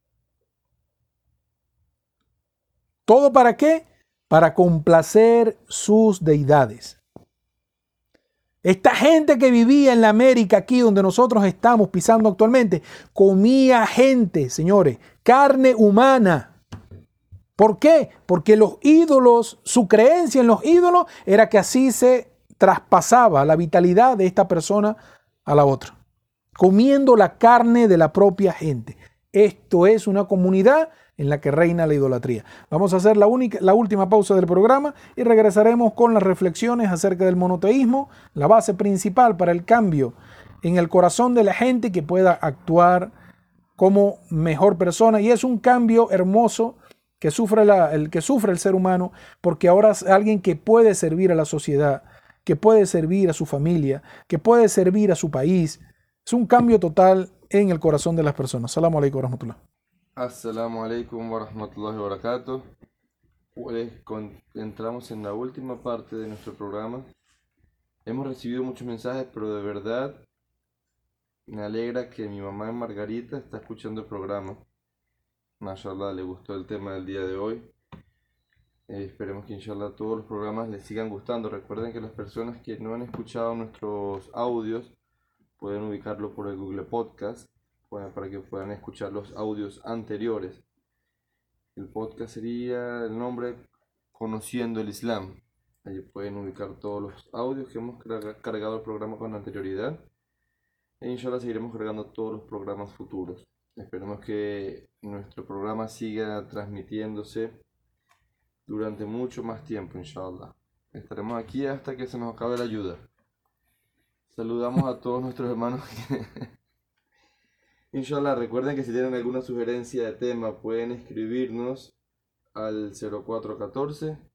S3: ¿Todo para qué? Para complacer sus deidades. Esta gente que vivía en la América, aquí donde nosotros estamos pisando actualmente, comía gente, señores, carne humana. ¿Por qué? Porque los ídolos, su creencia en los ídolos era que así se traspasaba la vitalidad de esta persona a la otra, comiendo la carne de la propia gente. Esto es una comunidad en la que reina la idolatría. Vamos a hacer la, única, la última pausa del programa y regresaremos con las reflexiones acerca del monoteísmo, la base principal para el cambio en el corazón de la gente que pueda actuar como mejor persona. Y es un cambio hermoso que sufre, la, el, que sufre el ser humano, porque ahora es alguien que puede servir a la sociedad, que puede servir a su familia, que puede servir a su país. Es un cambio total en el corazón de las personas. Assalamu alaikum wa rahmatullah.
S2: Assalamu alaikum wa rahmatullahi wa barakatuh. Pues con, entramos en la última parte de nuestro programa. Hemos recibido muchos mensajes, pero de verdad me alegra que mi mamá Margarita está escuchando el programa. Mashallah, le gustó el tema del día de hoy. Eh, esperemos que inshallah todos los programas les sigan gustando. Recuerden que las personas que no han escuchado nuestros audios pueden ubicarlo por el Google Podcast para que puedan escuchar los audios anteriores. El podcast sería el nombre Conociendo el Islam. Allí pueden ubicar todos los audios que hemos cargado el programa con anterioridad. E inshallah seguiremos cargando todos los programas futuros. Esperemos que nuestro programa siga transmitiéndose durante mucho más tiempo, inshallah. Estaremos aquí hasta que se nos acabe la ayuda. Saludamos a todos nuestros hermanos. Inshallah, recuerden que si tienen alguna sugerencia de tema pueden escribirnos al cero cuatro uno cuatro,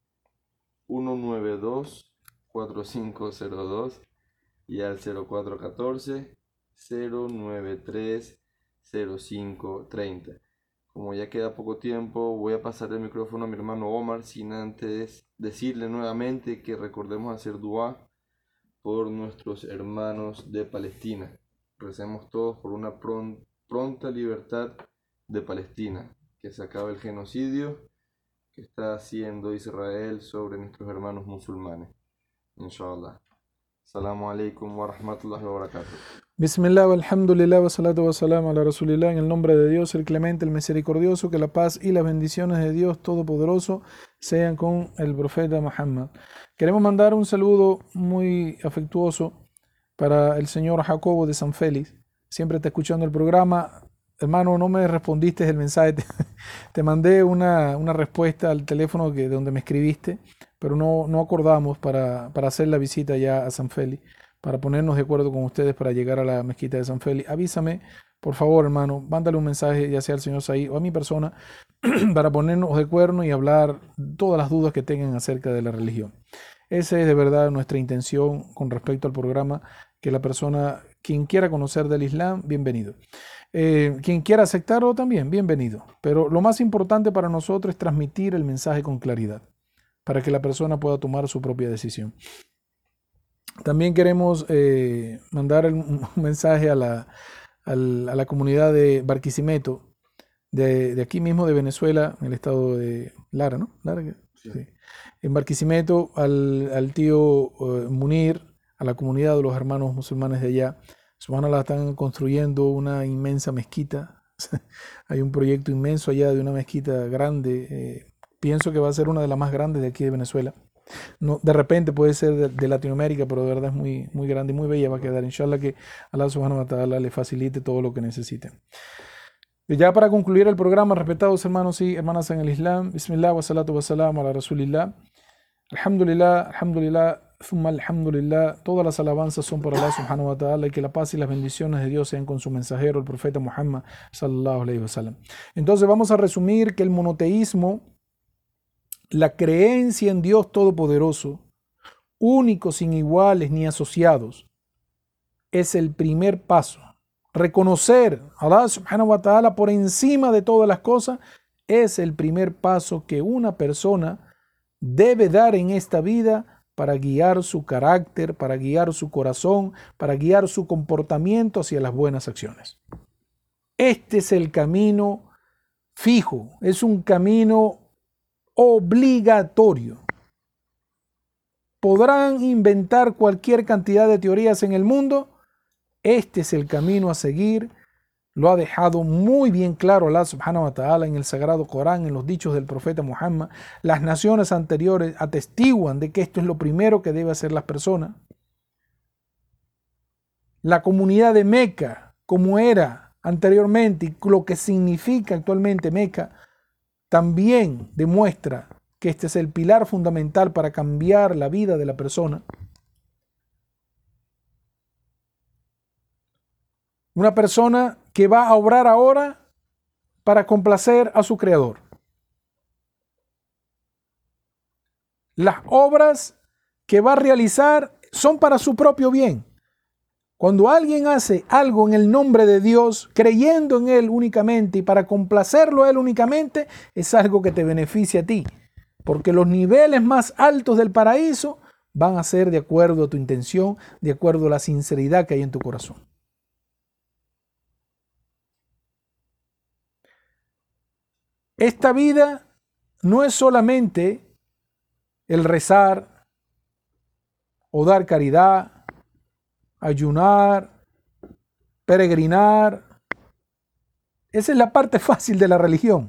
S2: uno nueve dos, cuatro cinco cero dos y al cero cuatro uno cuatro, cero nueve tres, cero cinco tres cero. Como ya queda poco tiempo, voy a pasar el micrófono a mi hermano Omar sin antes decirle nuevamente que recordemos hacer dua por nuestros hermanos de Palestina. Recemos todos por una pron- pronta libertad de Palestina, que se acabe el genocidio que está haciendo Israel sobre nuestros hermanos musulmanes. Inshallah. Assalamu alaikum wa rahmatullahi wa barakatuh.
S3: Bismillah, alhamdulillah, wa salatu wa salam ala rasulillah. En el nombre de Dios, el clemente, el misericordioso, que la paz y las bendiciones de Dios Todopoderoso sean con el profeta Muhammad. Queremos mandar un saludo muy afectuoso para el señor Jacobo de San Félix. Siempre está escuchando el programa. Hermano, no me respondiste el mensaje. Te, te mandé una, una respuesta al teléfono que, de donde me escribiste, pero no, no acordamos para, para hacer la visita ya a San Félix, para ponernos de acuerdo con ustedes para llegar a la mezquita de San Félix. Avísame, por favor, hermano, mándale un mensaje ya sea al señor Said o a mi persona para ponernos de acuerdo y hablar todas las dudas que tengan acerca de la religión. Esa es de verdad nuestra intención con respecto al programa, que la persona, quien quiera conocer del Islam, bienvenido. Eh, quien quiera aceptarlo también, bienvenido. Pero lo más importante para nosotros es transmitir el mensaje con claridad, para que la persona pueda tomar su propia decisión. También queremos eh, mandar el, un mensaje a la, a la, a la comunidad de Barquisimeto, de, de aquí mismo de Venezuela, en el estado de Lara, ¿no? Lara, sí. Sí. En Barquisimeto, al, al tío uh, Munir, a la comunidad de los hermanos musulmanes de allá. Subhanallah, están construyendo una inmensa mezquita. Hay un proyecto inmenso allá de una mezquita grande. Eh, pienso que va a ser una de las más grandes de aquí de Venezuela. No, de repente puede ser de, de Latinoamérica, pero de verdad es muy, muy grande y muy bella va a quedar. Inshallah que Allah subhanahu wa ta'ala le facilite todo lo que necesiten. Y ya para concluir el programa, respetados hermanos y hermanas en el Islam, Bismillah wa salatu wa salam ala Rasulillah. Alhamdulillah, alhamdulillah, thumma alhamdulillah. Todas las alabanzas son para Allah subhanahu wa ta'ala y que la paz y las bendiciones de Dios sean con su mensajero, el profeta Muhammad sallallahu alayhi wa sallam. Entonces vamos a resumir que el monoteísmo, la creencia en Dios Todopoderoso, único, sin iguales ni asociados, es el primer paso. Reconocer a Allah subhanahu wa ta'ala por encima de todas las cosas es el primer paso que una persona debe dar en esta vida para guiar su carácter, para guiar su corazón, para guiar su comportamiento hacia las buenas acciones. Este es el camino fijo, es un camino obligatorio. Podrán inventar cualquier cantidad de teorías en el mundo. Este es el camino a seguir. Lo ha dejado muy bien claro Allah subhanahu wa ta'ala en el Sagrado Corán, en los dichos del profeta Muhammad. Las naciones anteriores atestiguan de que esto es lo primero que debe hacer las personas. La comunidad de Meca, como era anteriormente y lo que significa actualmente Meca, también demuestra que este es el pilar fundamental para cambiar la vida de la persona. Una persona que va a obrar ahora para complacer a su creador. Las obras que va a realizar son para su propio bien. Cuando alguien hace algo en el nombre de Dios, creyendo en Él únicamente y para complacerlo a Él únicamente, es algo que te beneficia a ti. Porque los niveles más altos del paraíso van a ser de acuerdo a tu intención, de acuerdo a la sinceridad que hay en tu corazón. Esta vida no es solamente el rezar o dar caridad, ayunar, peregrinar. Esa es la parte fácil de la religión.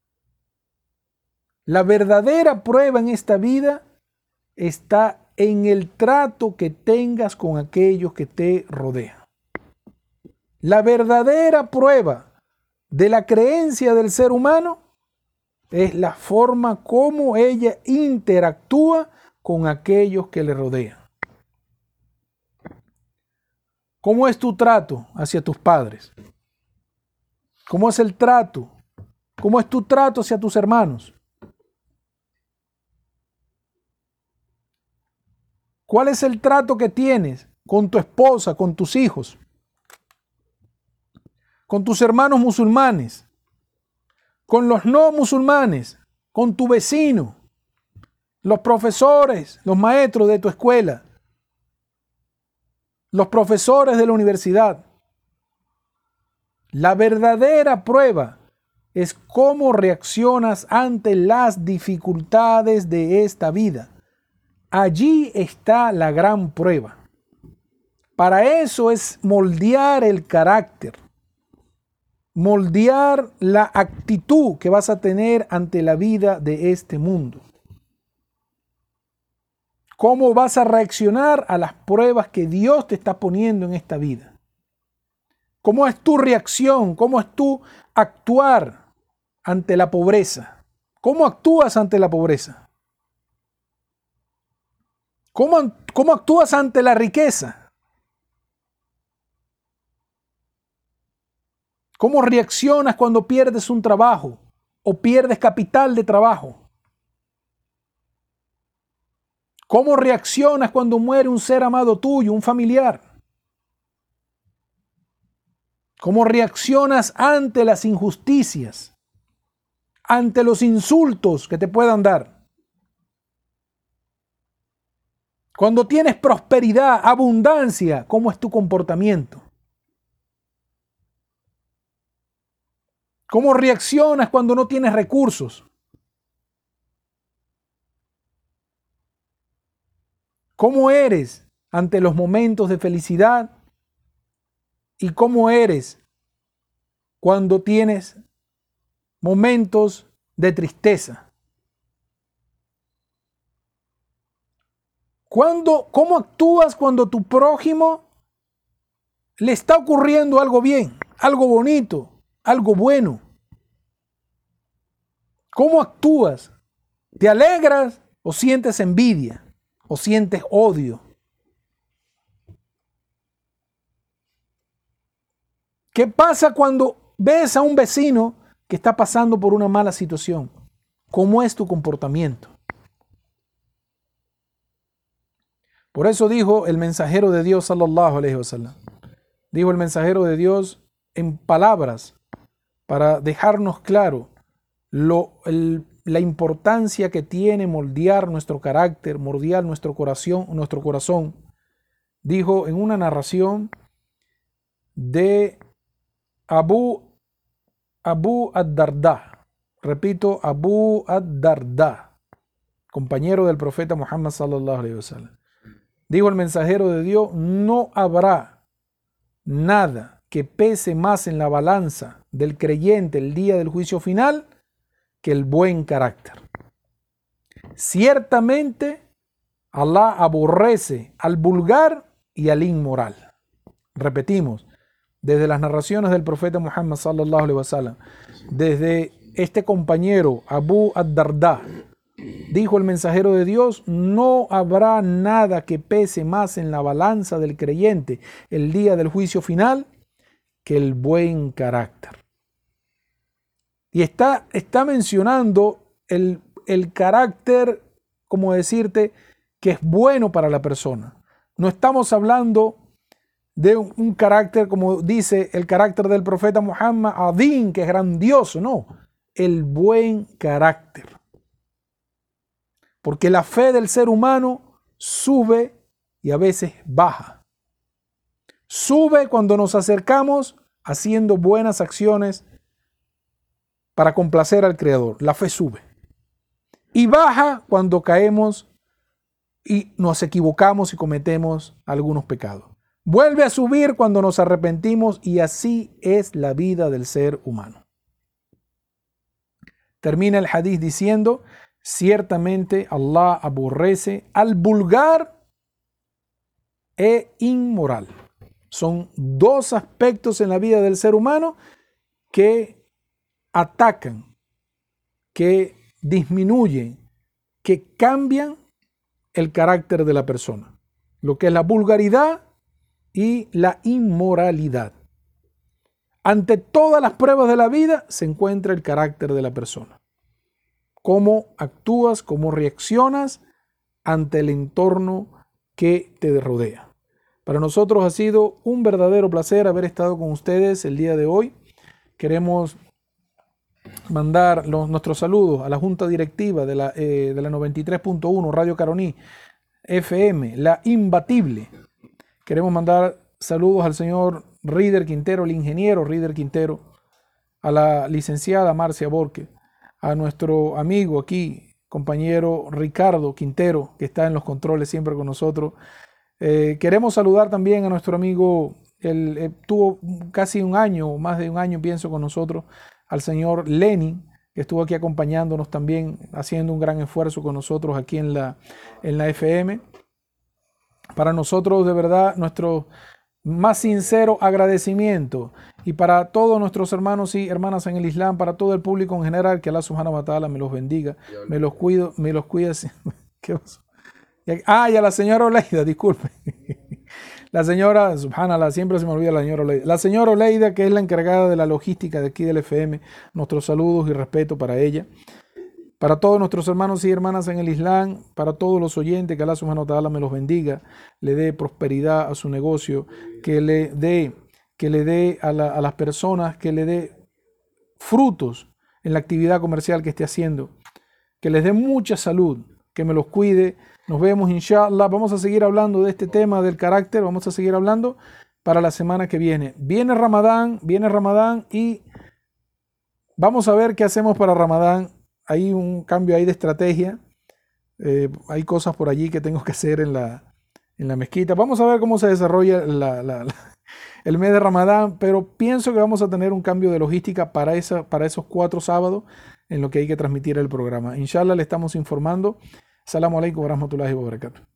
S3: La verdadera prueba en esta vida está en el trato que tengas con aquellos que te rodean. La verdadera prueba de la creencia del ser humano es la forma como ella interactúa con aquellos que le rodean. ¿Cómo es tu trato hacia tus padres? ¿Cómo es el trato? ¿Cómo es tu trato hacia tus hermanos? ¿Cuál es el trato que tienes con tu esposa, con tus hijos, con tus hermanos musulmanes, con los no musulmanes, con tu vecino, los profesores, los maestros de tu escuela, los profesores de la universidad? La verdadera prueba es cómo reaccionas ante las dificultades de esta vida. Allí está la gran prueba. Para eso es moldear el carácter, moldear la actitud que vas a tener ante la vida de este mundo. ¿Cómo vas a reaccionar a las pruebas que Dios te está poniendo en esta vida? ¿Cómo es tu reacción? ¿Cómo es tu actuar ante la pobreza? ¿Cómo actúas ante la pobreza? ¿Cómo, cómo actúas ante la riqueza? ¿Cómo reaccionas cuando pierdes un trabajo o pierdes capital de trabajo? ¿Cómo reaccionas cuando muere un ser amado tuyo, un familiar? ¿Cómo reaccionas ante las injusticias, ante los insultos que te puedan dar? Cuando tienes prosperidad, abundancia, ¿cómo es tu comportamiento? ¿Cómo reaccionas cuando no tienes recursos? ¿Cómo eres ante los momentos de felicidad? ¿Y cómo eres cuando tienes momentos de tristeza? ¿Cuándo, ¿Cómo actúas cuando tu prójimo le está ocurriendo algo bien, algo bonito, algo bueno? ¿Cómo actúas? ¿Te alegras o sientes envidia o sientes odio? ¿Qué pasa cuando ves a un vecino que está pasando por una mala situación? ¿Cómo es tu comportamiento? Por eso dijo el mensajero de Dios, sallallahu alaihi wasallam, dijo el mensajero de Dios en palabras para dejarnos claro lo, el, la importancia que tiene moldear nuestro carácter, moldear nuestro corazón, nuestro corazón. Dijo en una narración de Abu, Abu ad-Darda, repito, Abu ad-Darda, compañero del profeta Muhammad sallallahu alaihi wasallam. Dijo el mensajero de Dios: no habrá nada que pese más en la balanza del creyente el día del juicio final que el buen carácter. Ciertamente Allah aborrece al vulgar y al inmoral. Repetimos, desde las narraciones del profeta Muhammad sallallahu alaihi wasallam, desde este compañero Abu ad-Darda, dijo el mensajero de Dios: no habrá nada que pese más en la balanza del creyente el día del juicio final que el buen carácter. Y está, está mencionando el, el carácter, como decirte, que es bueno para la persona. No estamos hablando de un, un carácter, como dice el carácter del profeta Muhammad, adín, que es grandioso. No, el buen carácter. Porque la fe del ser humano sube y a veces baja. Sube cuando nos acercamos haciendo buenas acciones para complacer al Creador. La fe sube. Y baja cuando caemos y nos equivocamos y cometemos algunos pecados. Vuelve a subir cuando nos arrepentimos, y así es la vida del ser humano. Termina el hadith diciendo: ciertamente Allah aborrece al vulgar e inmoral. Son dos aspectos en la vida del ser humano que atacan, que disminuyen, que cambian el carácter de la persona. Lo que es la vulgaridad y la inmoralidad. Ante todas las pruebas de la vida se encuentra el carácter de la persona. Cómo actúas, cómo reaccionas ante el entorno que te rodea. Para nosotros ha sido un verdadero placer haber estado con ustedes el día de hoy. Queremos mandar los, nuestros saludos a la Junta Directiva de la, eh, de la noventa y tres punto uno Radio Caroní F M, la imbatible. Queremos mandar saludos al señor Rider Quintero, el ingeniero Rider Quintero, a la licenciada Marcia Borque, a nuestro amigo aquí, compañero Ricardo Quintero, que está en los controles siempre con nosotros. Eh, queremos saludar también a nuestro amigo, él eh, tuvo casi un año, más de un año pienso con nosotros, al señor Lenin, que estuvo aquí acompañándonos también, haciendo un gran esfuerzo con nosotros aquí en la, en la F M. Para nosotros, de verdad, nuestro más sincero agradecimiento, y para todos nuestros hermanos y hermanas en el Islam, para todo el público en general, que Allah subhanahu wa ta'ala me los bendiga, me los cuido, me los cuida. ¿Qué pasó? Ah, y a la señora Oleida, disculpe. La señora, subhanallah, siempre se me olvida la señora Oleida. La señora Oleida, que es la encargada de la logística de aquí del F M, nuestros saludos y respeto para ella. Para todos nuestros hermanos y hermanas en el Islam, para todos los oyentes, que Allah subhanahu wa ta'ala me los bendiga, le dé prosperidad a su negocio, que le dé, que le dé a, la, a las personas, que le dé frutos en la actividad comercial que esté haciendo, que les dé mucha salud, que me los cuide. Nos vemos, inshallah. Vamos a seguir hablando de este tema del carácter, vamos a seguir hablando para la semana que viene. Viene Ramadán, viene Ramadán y vamos a ver qué hacemos para Ramadán. Hay un cambio ahí de estrategia. Eh, hay cosas por allí que tengo que hacer en la, en la mezquita. Vamos a ver cómo se desarrolla la, la, la, el mes de Ramadán, pero pienso que vamos a tener un cambio de logística para, esa, para esos cuatro sábados en lo que hay que transmitir el programa. Inshallah le estamos informando. Assalamu alaikum wa rahmatullahi wa barakatuh.